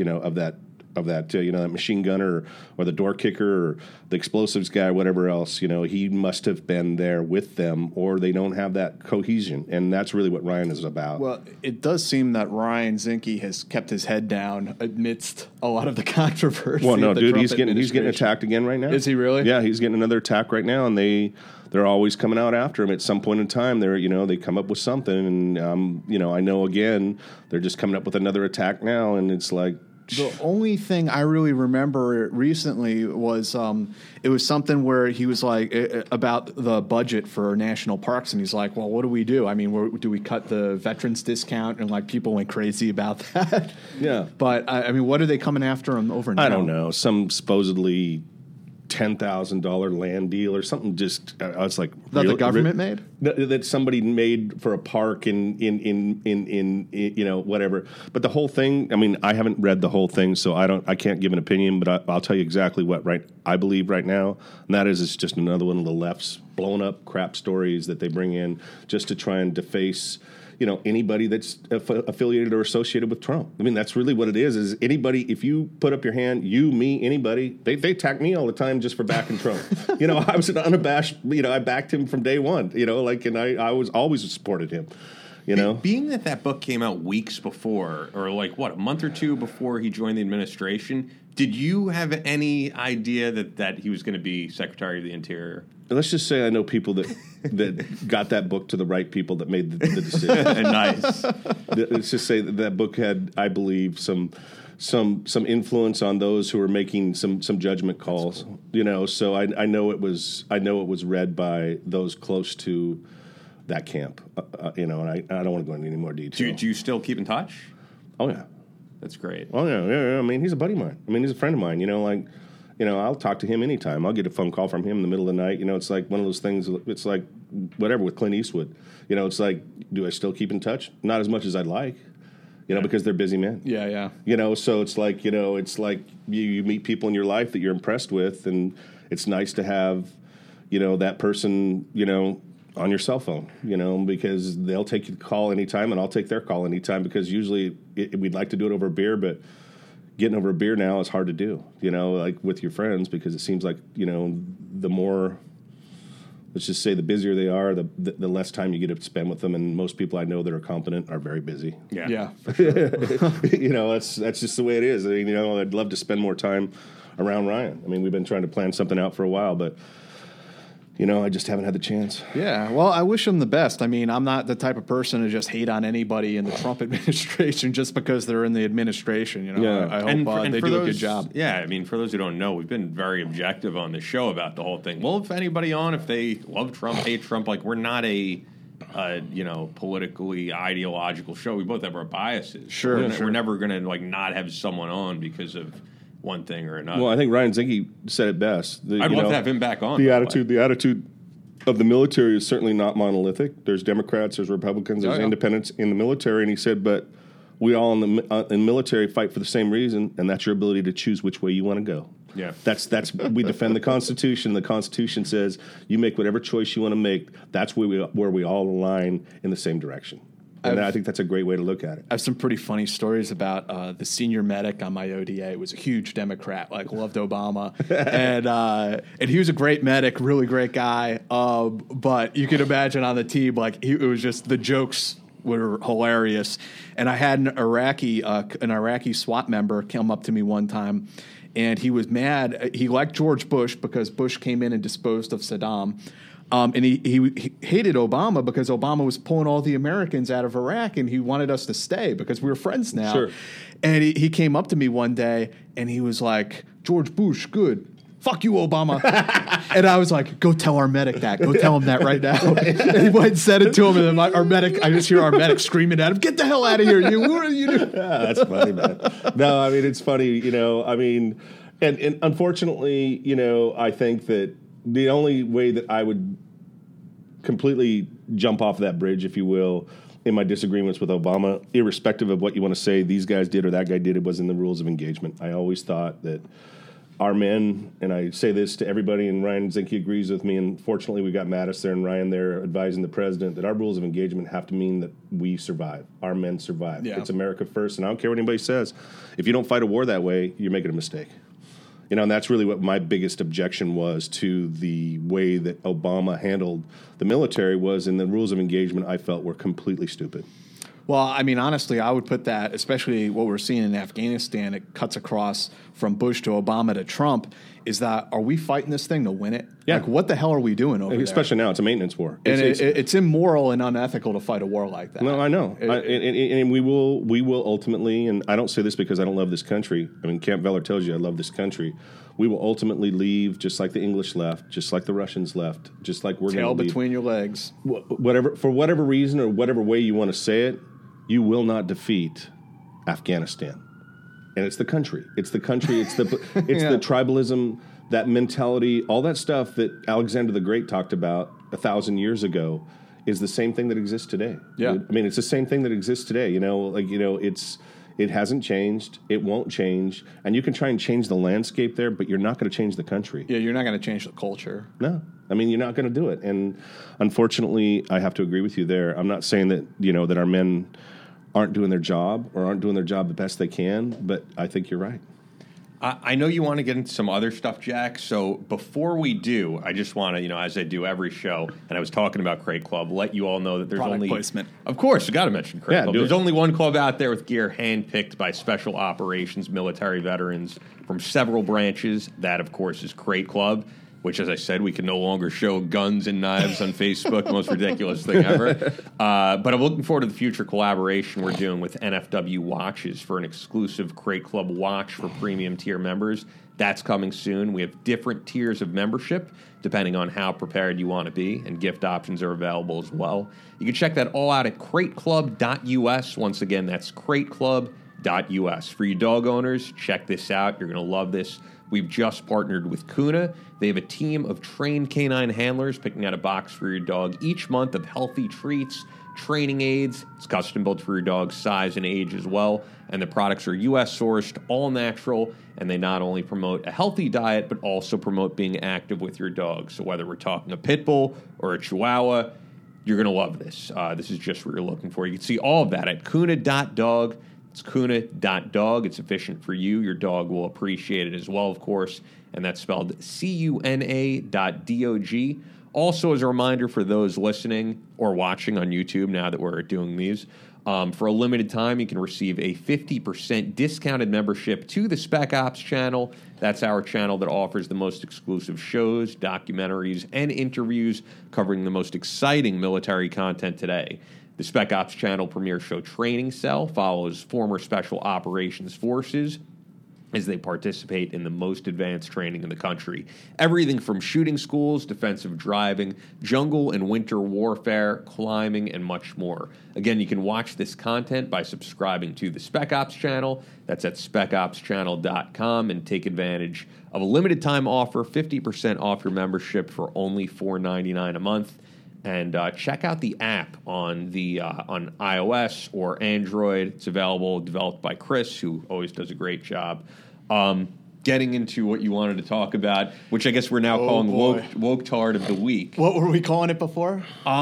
that machine gunner or the door kicker or the explosives guy, whatever else. He must have been there with them, or they don't have that cohesion, and that's really what Ryan is about. Well, it does seem that Ryan Zinke has kept his head down amidst a lot of the controversy. Well, no, dude, he's getting attacked again right now. Is he really? Yeah, he's getting another attack right now, and they're always coming out after him. At some point in time, they come up with something, and I know again they're just coming up with another attack now, and it's like. The only thing I really remember recently was it was something where he was like about the budget for national parks, and he's like, well, what do we do? I mean, do we cut the veterans discount? And people went crazy about that. Yeah. But, what are they coming after him over now? I don't know. Some supposedly $10,000 land deal or something. Just I was like that the government made that somebody made for a park in whatever. But the whole thing. I mean, I haven't read the whole thing, so I can't give an opinion. But I'll tell you exactly what I believe right now, and that is it's just another one of the left's blown up crap stories that they bring in just to try and deface. Anybody that's affiliated or associated with Trump. I mean, that's really what it is anybody, if you put up your hand, you, me, anybody, they attack me all the time just for backing Trump. I was an unabashed, I backed him from day one, and I was always supported him. Being that book came out weeks before, or a month or two before he joined the administration, did you have any idea that he was going to be Secretary of the Interior? Let's just say I know people that got that book to the right people that made the decision. Nice. Let's just say that book had, I believe, some influence on those who were making some judgment calls. Cool. So I know it was read by those close to that camp. And I don't want to go into any more detail. Do you still keep in touch? Oh yeah, that's great. Oh yeah. I mean, he's a buddy of mine. I mean, he's a friend of mine. I'll talk to him anytime. I'll get a phone call from him in the middle of the night. It's like one of those things. It's like whatever with Clint Eastwood. It's like, do I still keep in touch? Not as much as I'd like, because they're busy men. Yeah. So it's like, you meet people in your life that you're impressed with, and it's nice to have, that person, on your cell phone, because they'll take your call anytime, and I'll take their call anytime, because usually we'd like to do it over a beer, but getting over a beer now is hard to do, with your friends, because it seems like, the more, let's just say the busier they are, the less time you get to spend with them. And most people I know that are competent are very busy. Yeah. For sure. That's just the way it is. I mean, I'd love to spend more time around Ryan. I mean, we've been trying to plan something out for a while, but I just haven't had the chance. Yeah, well, I wish him the best. I mean, I'm not the type of person to just hate on anybody in the Trump administration just because they're in the administration. Yeah. I hope they do a good job. Yeah, I mean, for those who don't know, we've been very objective on the show about the whole thing. Well, if anybody if they love Trump, hate Trump, like we're not a politically ideological show. We both have our biases. Sure, we're never going to not have someone on because of one thing or another. Well, I think Ryan Zinke said it best. I'd love to have him back on. The attitude of the military is certainly not monolithic. There's Democrats, there's Republicans, there's independents in the military, and he said, but we all in the military fight for the same reason, and that's your ability to choose which way you want to go. Yeah, that's we defend the Constitution. The Constitution says you make whatever choice you want to make. That's where we all align in the same direction. And I think that's a great way to look at it. I have some pretty funny stories about the senior medic on my ODA. It was a huge Democrat, loved Obama. and he was a great medic, really great guy. But you can imagine on the team, it was just the jokes were hilarious. And I had an Iraqi SWAT member come up to me one time, and he was mad. He liked George Bush because Bush came in and disposed of Saddam. And he hated Obama because Obama was pulling all the Americans out of Iraq, and he wanted us to stay because we were friends now. Sure. And he came up to me one day, and he was like, George Bush, good. Fuck you, Obama. And I was like, go tell our medic that. Go tell him that right now. And he went and said it to him, and then I just hear our medic screaming at him, get the hell out of here. What are you doing? Yeah, that's funny, man. No, I mean, it's funny, and unfortunately, I think that the only way that I would completely jump off that bridge, if you will, in my disagreements with Obama, irrespective of what you want to say, these guys did or that guy did, it was in the rules of engagement. I always thought that our men, and I say this to everybody, and Ryan Zinke agrees with me, and fortunately we got Mattis there and Ryan there advising the president, that our rules of engagement have to mean that we survive. Our men survive. Yeah. It's America first, and I don't care what anybody says. If you don't fight a war that way, you're making a mistake. And that's really what my biggest objection was to the way that Obama handled the military was in the rules of engagement I felt were completely stupid. Well, I mean, honestly, I would put that, especially what we're seeing in Afghanistan, it cuts across from Bush to Obama to Trump, is that are we fighting this thing to win it? Yeah. What the hell are we doing over there? Especially now, it's a maintenance war. And it's immoral and unethical to fight a war like that. No, I know. And we will ultimately, and I don't say this because I don't love this country. I mean, Camp Veller tells you I love this country. We will ultimately leave just like the English left, just like the Russians left, just like we're going to leave. Tail between your legs. For whatever reason or whatever way you want to say it, you will not defeat Afghanistan. And it's the country. It's the country. It's the the tribalism, that mentality, all that stuff that Alexander the Great talked about 1,000 years ago is the same thing that exists today. Yeah. I mean, it's the same thing that exists today. It hasn't changed. It won't change. And you can try and change the landscape there, but you're not going to change the country. Yeah, you're not going to change the culture. No. I mean, you're not going to do it. And unfortunately, I have to agree with you there. I'm not saying that, that our men aren't doing their job or aren't doing their job the best they can, but I think you're right. I know you want to get into some other stuff, Jack. So before we do, I just want to, as I do every show, and I was talking about Crate Club, let you all know that there's Product only placement. Of course, you got to mention Crate Club. There's it. only one club out there with gear handpicked by special operations military veterans from several branches. That, of course, is Crate Club, which, as I said, we can no longer show guns and knives on Facebook. Most ridiculous thing ever. But I'm looking forward to the future collaboration we're doing with NFW Watches for an exclusive Crate Club watch for premium tier members. That's coming soon. We have different tiers of membership depending on how prepared you want to be, and gift options are available as well. You can check that all out at crateclub.us. Once again, that's crateclub.us. For you dog owners, check this out. You're going to love this. We've just partnered with Kuna. They have a team of trained canine handlers picking out a box for your dog each month of healthy treats, training aids. It's custom built for your dog's size and age as well. And the products are U.S. sourced, all natural, and they not only promote a healthy diet, but also promote being active with your dog. So whether we're talking a pit bull or a chihuahua, you're going to love this. This is just what you're looking for. You can see all of that at kuna.dog. It's kuna.dog. It's efficient for you. Your dog will appreciate it as well, of course, and that's spelled CUNA.DOG. Also, as a reminder for those listening or watching on YouTube now that we're doing these, for a limited time, you can receive a 50% discounted membership to the Spec Ops channel. That's our channel that offers the most exclusive shows, documentaries, and interviews covering the most exciting military content today. The Spec Ops channel premiere show Training Cell follows former Special Operations Forces as they participate in the most advanced training in the country. Everything from shooting schools, defensive driving, jungle and winter warfare, climbing, and much more. Again, you can watch this content by subscribing to the Spec Ops channel. That's at specopschannel.com, and take advantage of a limited time offer, 50% off your membership for only $4.99 a month. And check out the app on iOS or Android. It's available, developed by Chris, who always does a great job. Getting into what you wanted to talk about, which I guess we're now calling woke tard of the week. What were we calling it before?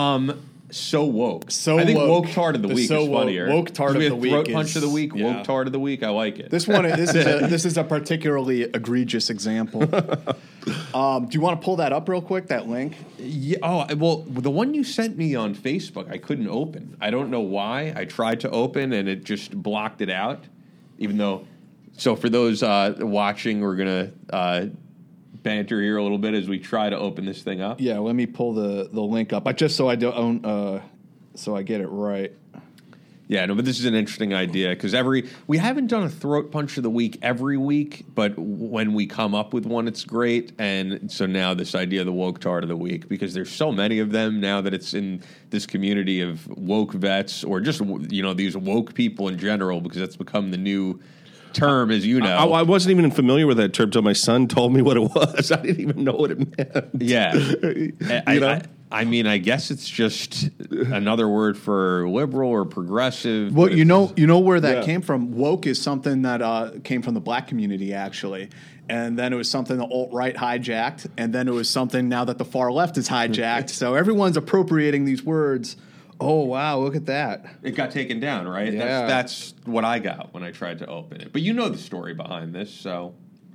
So woke. I think woke tard of the week is funnier. Woke tard of the week. Throat punch of the week. Yeah. Woke tard of the week. I like it. This is a particularly egregious example. Do you want to pull that up real quick? That link. Yeah. Oh well, the one you sent me on Facebook, I couldn't open. I don't know why. I tried to open and it just blocked it out. Even though, so for those watching, we're gonna banter here a little bit as we try to open this thing up. Yeah, let me pull the link up. Just so I don't so I get it right. Yeah, no, but this is an interesting idea because we haven't done a throat punch of the week every week, but when we come up with one, it's great. And so now this idea of the woke tard of the week, because there's so many of them now that it's in this community of woke vets or just, these woke people in general, because that's become the new term, as you know. I wasn't even familiar with that term until my son told me what it was. I didn't even know what it meant. Yeah. I guess it's just another word for liberal or progressive. Well, you know where that came from. Woke is something that came from the black community, actually. And then it was something the alt-right hijacked. And then it was something now that the far left is hijacked. So everyone's appropriating these words. Oh, wow, look at that. It got taken down, right? Yeah. That's what I got when I tried to open it. But you know the story behind this, so.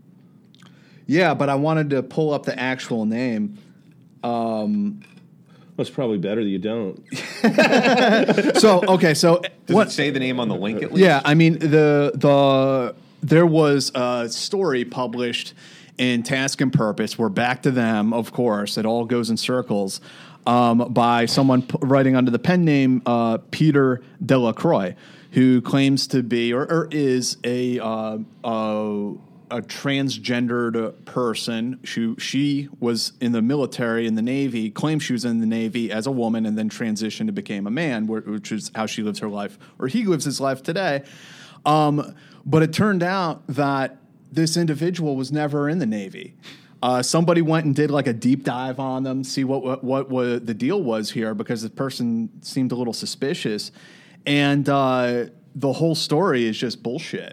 Yeah, but I wanted to pull up the actual name. It's probably better that you don't. So Does it say the name on the link at least? Yeah, I mean there was a story published in Task and Purpose. We're back to them, of course. It all goes in circles. By someone writing under the pen name Peter Delacroix, who claims to be or is a transgendered person. She was in the military, in the Navy, claimed she was in the Navy as a woman and then transitioned and became a man, which is how she lives her life, or he lives his life today. But it turned out that this individual was never in the Navy. Somebody went and did like a deep dive on them, see what the deal was here, because the person seemed a little suspicious. And the whole story is just bullshit.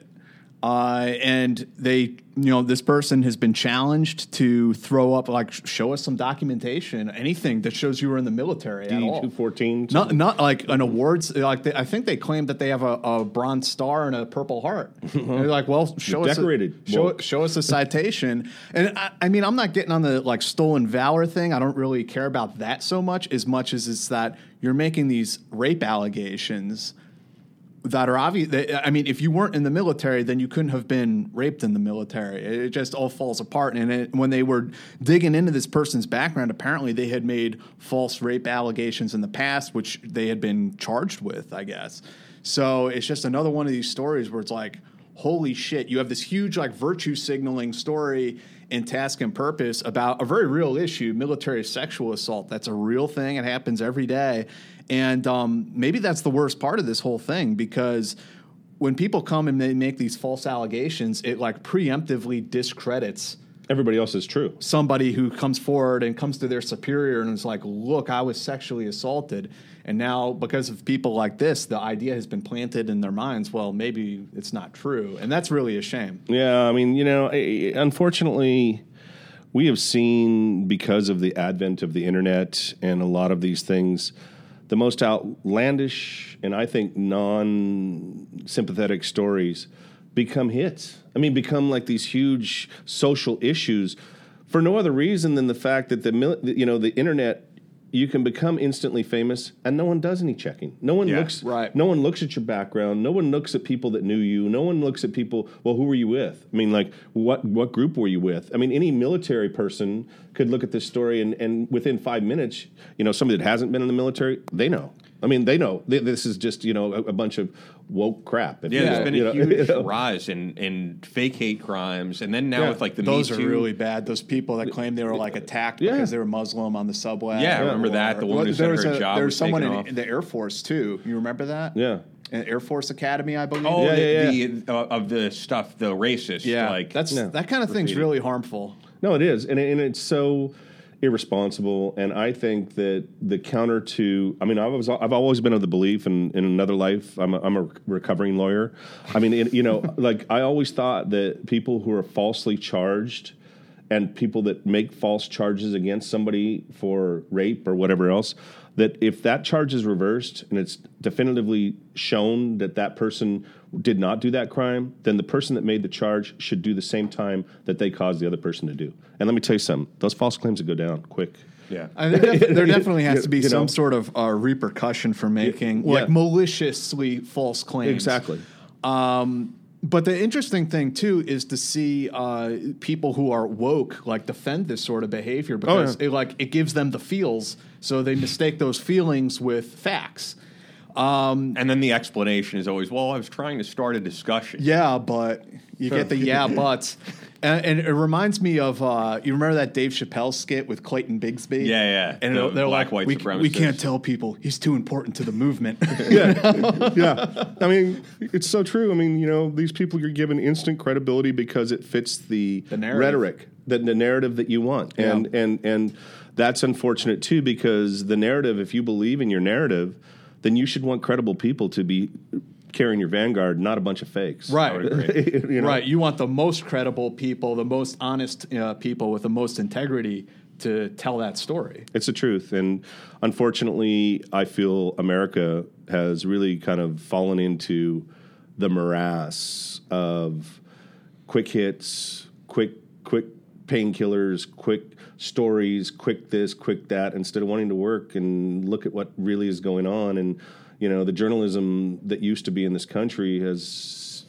And they, this person has been challenged to throw up, show us some documentation, anything that shows you were in the military at all. DD-214? Not like an awards. I think they claim that they have a bronze star and a Purple Heart. They're like, well, show us a citation. And I'm not getting on the stolen valor thing. I don't really care about that so much as it's that you're making these rape allegations that are obvious. If you weren't in the military, then you couldn't have been raped in the military. It just all falls apart. And when they were digging into this person's background, apparently they had made false rape allegations in the past, which they had been charged with, I guess. So it's just another one of these stories where it's like, holy shit, you have this huge virtue signaling story in Task and Purpose about a very real issue, military sexual assault. That's a real thing. It happens every day. And maybe that's the worst part of this whole thing, because when people come and they make these false allegations, it preemptively discredits everybody else is true. Somebody who comes forward and comes to their superior and is like, look, I was sexually assaulted. And now, because of people like this, the idea has been planted in their minds, well, maybe it's not true. And that's really a shame. Yeah, unfortunately, we have seen, because of the advent of the internet and a lot of these things, the most outlandish and I think non-sympathetic stories become hits. Become like these huge social issues for no other reason than the fact that the internet, you can become instantly famous and no one does any checking. No one looks No one looks at your background. No one looks at people that knew you. No one looks at people, well, who were you with? I mean, like, what group were you with? I mean, any military person could look at this story and within 5 minutes, somebody that hasn't been in the military, they know. I mean, they know this is just, a bunch of woke crap. There's been a huge rise in fake hate crimes, and then now with like the those Me Too. are really bad. Those people that claim they were like attacked because they were Muslim on the subway. Yeah, I remember that. The woman who said her job was someone taken in the Air Force too. You remember that? Yeah. In Air Force Academy, I believe. Oh, of the stuff, the racist. Yeah, like that kind of thing's really harmful. No, it is, and it's so irresponsible. And I think that the counter to, I mean, I've always been of the belief in another life. I'm a recovering lawyer. I mean, like I always thought that people who are falsely charged and people that make false charges against somebody for rape or whatever else, that if that charge is reversed and it's definitively shown that that person did not do that crime, then the person that made the charge should do the same time that they caused the other person to do. And let me tell you something, those false claims would go down quick. Yeah, there definitely has to be some sort of repercussion for making like maliciously false claims. Exactly. But the interesting thing too is to see people who are woke like defend this sort of behavior because it gives them the feels, so they mistake those feelings with facts. And then the explanation is always, well, I was trying to start a discussion. Yeah, but you get the buts. And it reminds me of, you remember that Dave Chappelle skit with Clayton Bigsby? Yeah. And they're like, white supremacists. We can't tell people he's too important to the movement. Yeah. I mean, it's so true. I mean, these people you're given instant credibility because it fits the rhetoric, the narrative that you want. Yeah. And that's unfortunate too, because the narrative, if you believe in your narrative, then you should want credible people to be carrying your vanguard, not a bunch of fakes. Right. Right. You want the most credible people, the most honest people with the most integrity to tell that story. It's the truth. And unfortunately, I feel America has really kind of fallen into the morass of quick hits, quick painkillers, quick stories, quick this, quick that, instead of wanting to work and look at what really is going on. And the journalism that used to be in this country is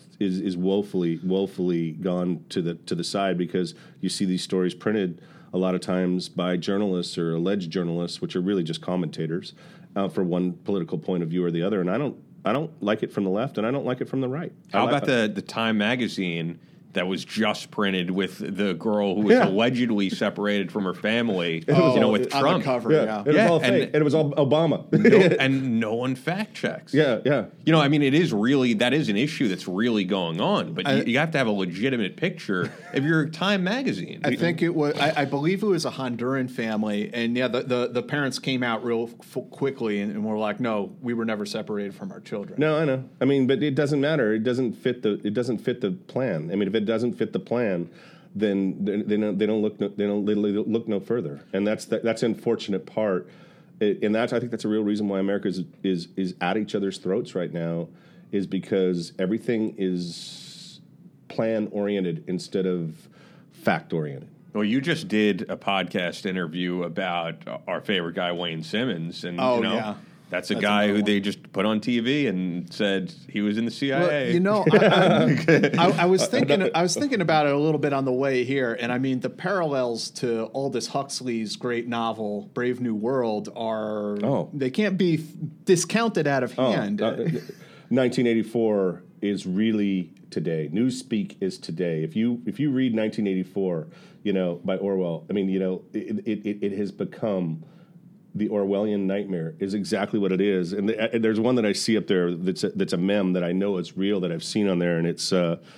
woefully gone to the side, because you see these stories printed a lot of times by journalists or alleged journalists, which are really just commentators for one political point of view or the other. And I don't like it from the left, and I don't like it from the right. How about the Time magazine that was just printed with the girl who was allegedly separated from her family, with Trump. On the cover, It was all fake, and it was all Obama. And no one fact checks. Yeah. I mean, that is an issue that's really going on, but you have to have a legitimate picture of your Time magazine. I think it was, I believe it was a Honduran family, and the parents came out real quickly and were like, no, we were never separated from our children. No, I know. I mean, but it doesn't matter. It doesn't fit the plan. I mean, if it doesn't fit the plan, then they don't look no further, and that's the unfortunate part. And I think that's a real reason why America is at each other's throats right now, is because everything is plan oriented instead of fact oriented. Well, you just did a podcast interview about our favorite guy, Wayne Simmons, and that's a guy who they just put on TV and said he was in the CIA. Well, I was thinking about it a little bit on the way here, and I mean the parallels to Aldous Huxley's great novel Brave New World they can't be discounted out of hand. 1984 is really today. Newspeak is today. If you read 1984, by Orwell, I mean, it has become the Orwellian nightmare is exactly what it is. And there's one that I see up there that's a meme that I know is real, that I've seen on there, and it's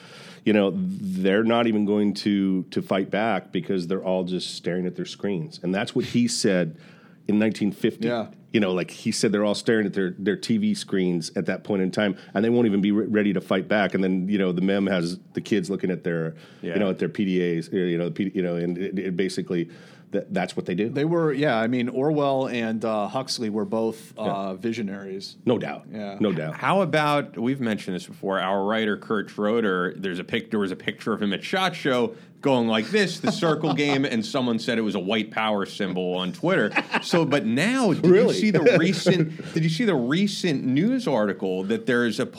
they're not even going to fight back because they're all just staring at their screens. And that's what he said in 1950. Yeah. Like he said, they're all staring at their TV screens at that point in time, and they won't even be ready to fight back. And then the meme has the kids looking at their at their PDAs, and it basically that's what they do. They were, I mean, Orwell and Huxley were both visionaries. No doubt. Yeah. No doubt. How about, we've mentioned this before, our writer Kurt Schroeder, there was a picture of him at SHOT Show going like this, the circle game, and someone said it was a white power symbol on Twitter. So, but now, did you see the recent news article that there's a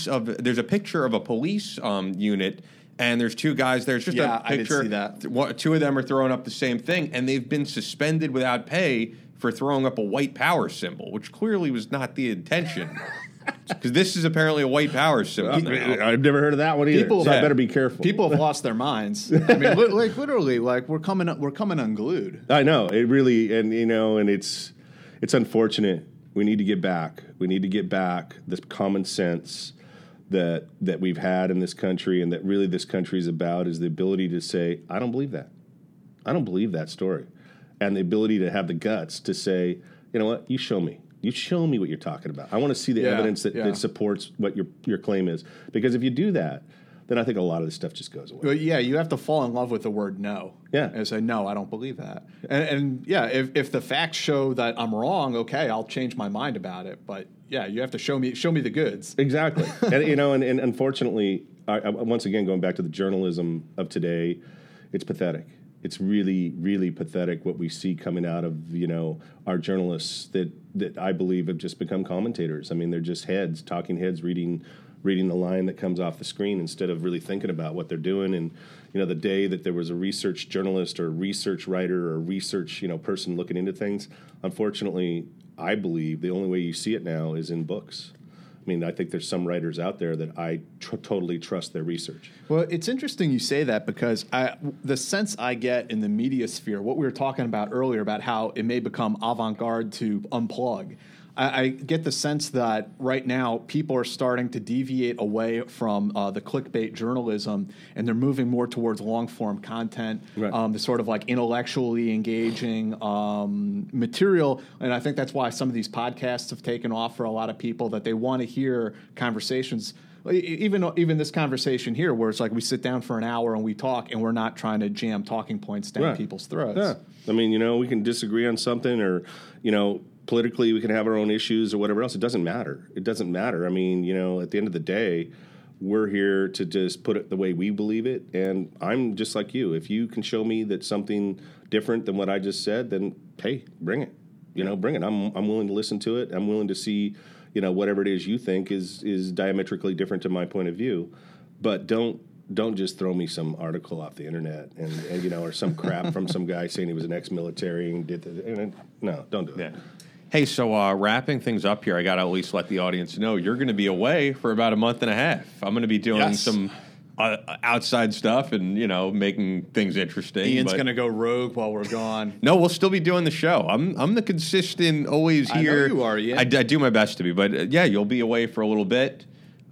picture of a police unit, and there's two guys. There's just a picture. I did see that. Two of them are throwing up the same thing, and they've been suspended without pay for throwing up a white power symbol, which clearly was not the intention. Because this is apparently a white power symbol. I've never heard of that one either. I better be careful. People have lost their minds. I mean, literally, we're coming unglued. I know it really, and it's unfortunate. We need to get back. We need to get back this common sense that we've had in this country, and that really this country is about, is the ability to say, I don't believe that. I don't believe that story. And the ability to have the guts to say, you know what, you show me. You show me what you're talking about. I want to see the evidence that supports what your claim is. Because if you do that, then I think a lot of this stuff just goes away. Well, you have to fall in love with the word no. Yeah. And say, no, I don't believe that. And if the facts show that I'm wrong, okay, I'll change my mind about it. But you have to show me the goods. Exactly. and unfortunately, I, once again, going back to the journalism of today, it's pathetic. It's really, really pathetic what we see coming out of, our journalists that I believe have just become commentators. I mean, they're just talking heads, reading the line that comes off the screen instead of really thinking about what they're doing. And, the day that there was a research journalist or a research writer or a research, person looking into things, unfortunately, I believe the only way you see it now is in books. I mean, I think there's some writers out there that I totally trust their research. Well, it's interesting you say that, because the sense I get in the media sphere, what we were talking about earlier about how it may become avant-garde to unplug, I get the sense that right now people are starting to deviate away from the clickbait journalism, and they're moving more towards long-form content, the sort of like intellectually engaging material. And I think that's why some of these podcasts have taken off for a lot of people, that they want to hear conversations. Even this conversation here, where it's like we sit down for an hour and we talk, and we're not trying to jam talking points down people's throats. Yeah. I mean, we can disagree on something, or, politically we can have our own issues or whatever else. It doesn't matter. It doesn't matter. I mean, at the end of the day, we're here to just put it the way we believe it. And I'm just like you. If you can show me that something different than what I just said, then, hey, bring it. Bring it. I'm willing to listen to it. I'm willing to see, whatever it is you think is diametrically different to my point of view. But don't just throw me some article off the internet and or some crap from some guy saying he was an ex-military and did this. No, don't do it. Yeah. Hey, so wrapping things up here, I got to at least let the audience know you're going to be away for about a month and a half. I'm going to be doing some outside stuff and, making things interesting. Ian's going to go rogue while we're gone. No, we'll still be doing the show. I'm the consistent, always here. I know you are, Ian. I do my best to be. But, you'll be away for a little bit.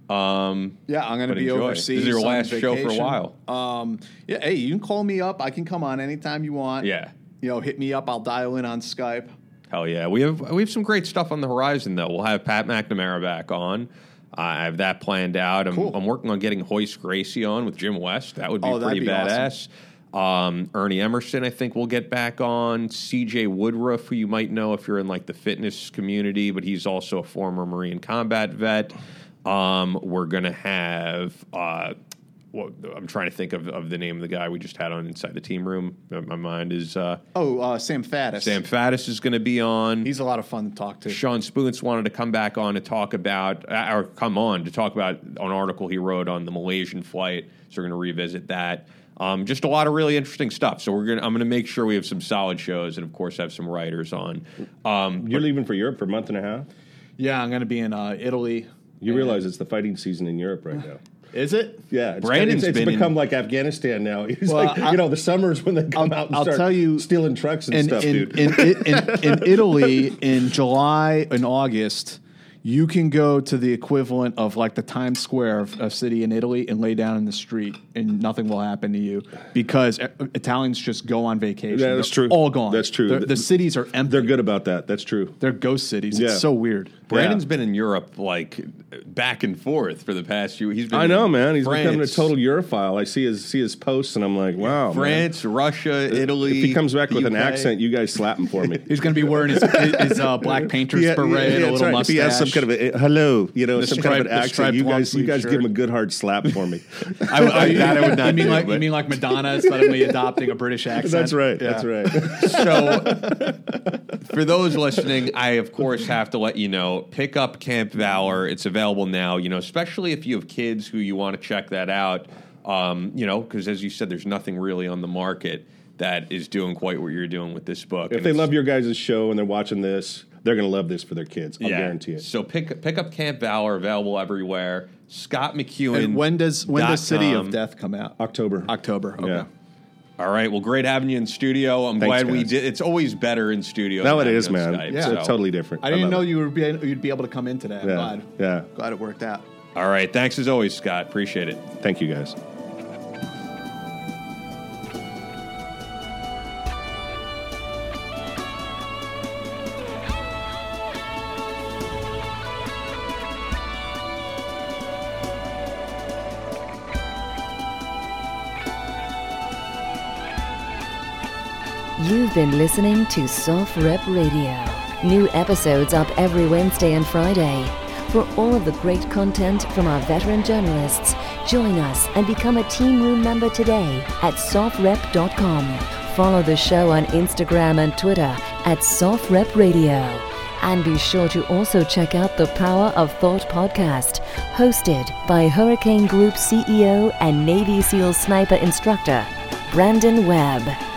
I'm going to be overseas. This is your last show for a while. Hey, you can call me up. I can come on anytime you want. Yeah. Hit me up. I'll dial in on Skype. Hell yeah. We have some great stuff on the horizon, though. We'll have Pat McNamara back on. I have that planned out. I'm working on getting Hoist Gracie on with Jim West. That would be pretty badass. Awesome. Ernie Emerson, I think, we'll get back on. CJ Woodruff, who you might know if you're in like the fitness community, but he's also a former Marine combat vet. We're going to have... I'm trying to think of the name of the guy we just had on Inside the Team Room. My mind is... Sam Faddis. Sam Faddis is going to be on. He's a lot of fun to talk to. Sean Spoonts wanted to come back on to talk about... or come on to talk about an article he wrote on the Malaysian flight. So we're going to revisit that. Just a lot of really interesting stuff. So I'm going to make sure we have some solid shows and, of course, have some writers on. You're leaving for Europe for a month and a half? Yeah, I'm going to be in Italy. You realize it's the fighting season in Europe right now. Is it? Yeah. It's become like Afghanistan now. It's the summers when they come out and start stealing trucks and stuff, dude. In Italy, in July and August, you can go to the equivalent of like the Times Square of a city in Italy and lay down in the street and nothing will happen to you because Italians just go on vacation. Yeah, that's They're true. all gone. That's true. The cities are empty. They're good about that. That's true. They're ghost cities. Yeah. It's so weird. Brandon's been in Europe like back and forth for the past few. He's been I know, man. He's France, becoming a total Europhile. I see his posts, and I'm like, wow. France, man. Russia, Italy. If he comes back the with an UK. accent, you guys slap him for me. He's going to be wearing his Black Painter's beret and a that's little right. mustache. If he has some kind of a hello, The some kind of an accent, striped you long guys sleeve give him a shirt. good hard slap for me. That I would not you mean do, like but- you mean like Madonna suddenly adopting a British accent? That's right. Yeah. That's right. So, for those listening, I of course have to let you know, pick up Camp Valor. It's available now. Especially if you have kids who you want to check that out. Because as you said, there's nothing really on the market that is doing quite what you're doing with this book. If And they it's- love your guys' show and they're watching this, they're going to love this for their kids. I'll guarantee it. So pick up Camp Valor, available everywhere. Scott McEwen. And when does City of Death come out? October. October. Okay. Yeah. All right. Well, great having you in studio. I'm Thanks, glad we guys. did. It's always better in studio. No, than it is, having on man. Skype, It's so. totally different. I didn't love know it. you'd be able to come in today. I'm Yeah. glad. Yeah. Glad it worked out. All right. Thanks as always, Scott. Appreciate it. Thank you, guys. You've been listening to Soft Rep Radio. New episodes up every Wednesday and Friday. For all of the great content from our veteran journalists, join us and become a Team Room member today at softrep.com. Follow the show on Instagram and Twitter at SoftRep Radio. And be sure to also check out the Power of Thought podcast, hosted by Hurricane Group CEO and Navy SEAL sniper instructor, Brandon Webb.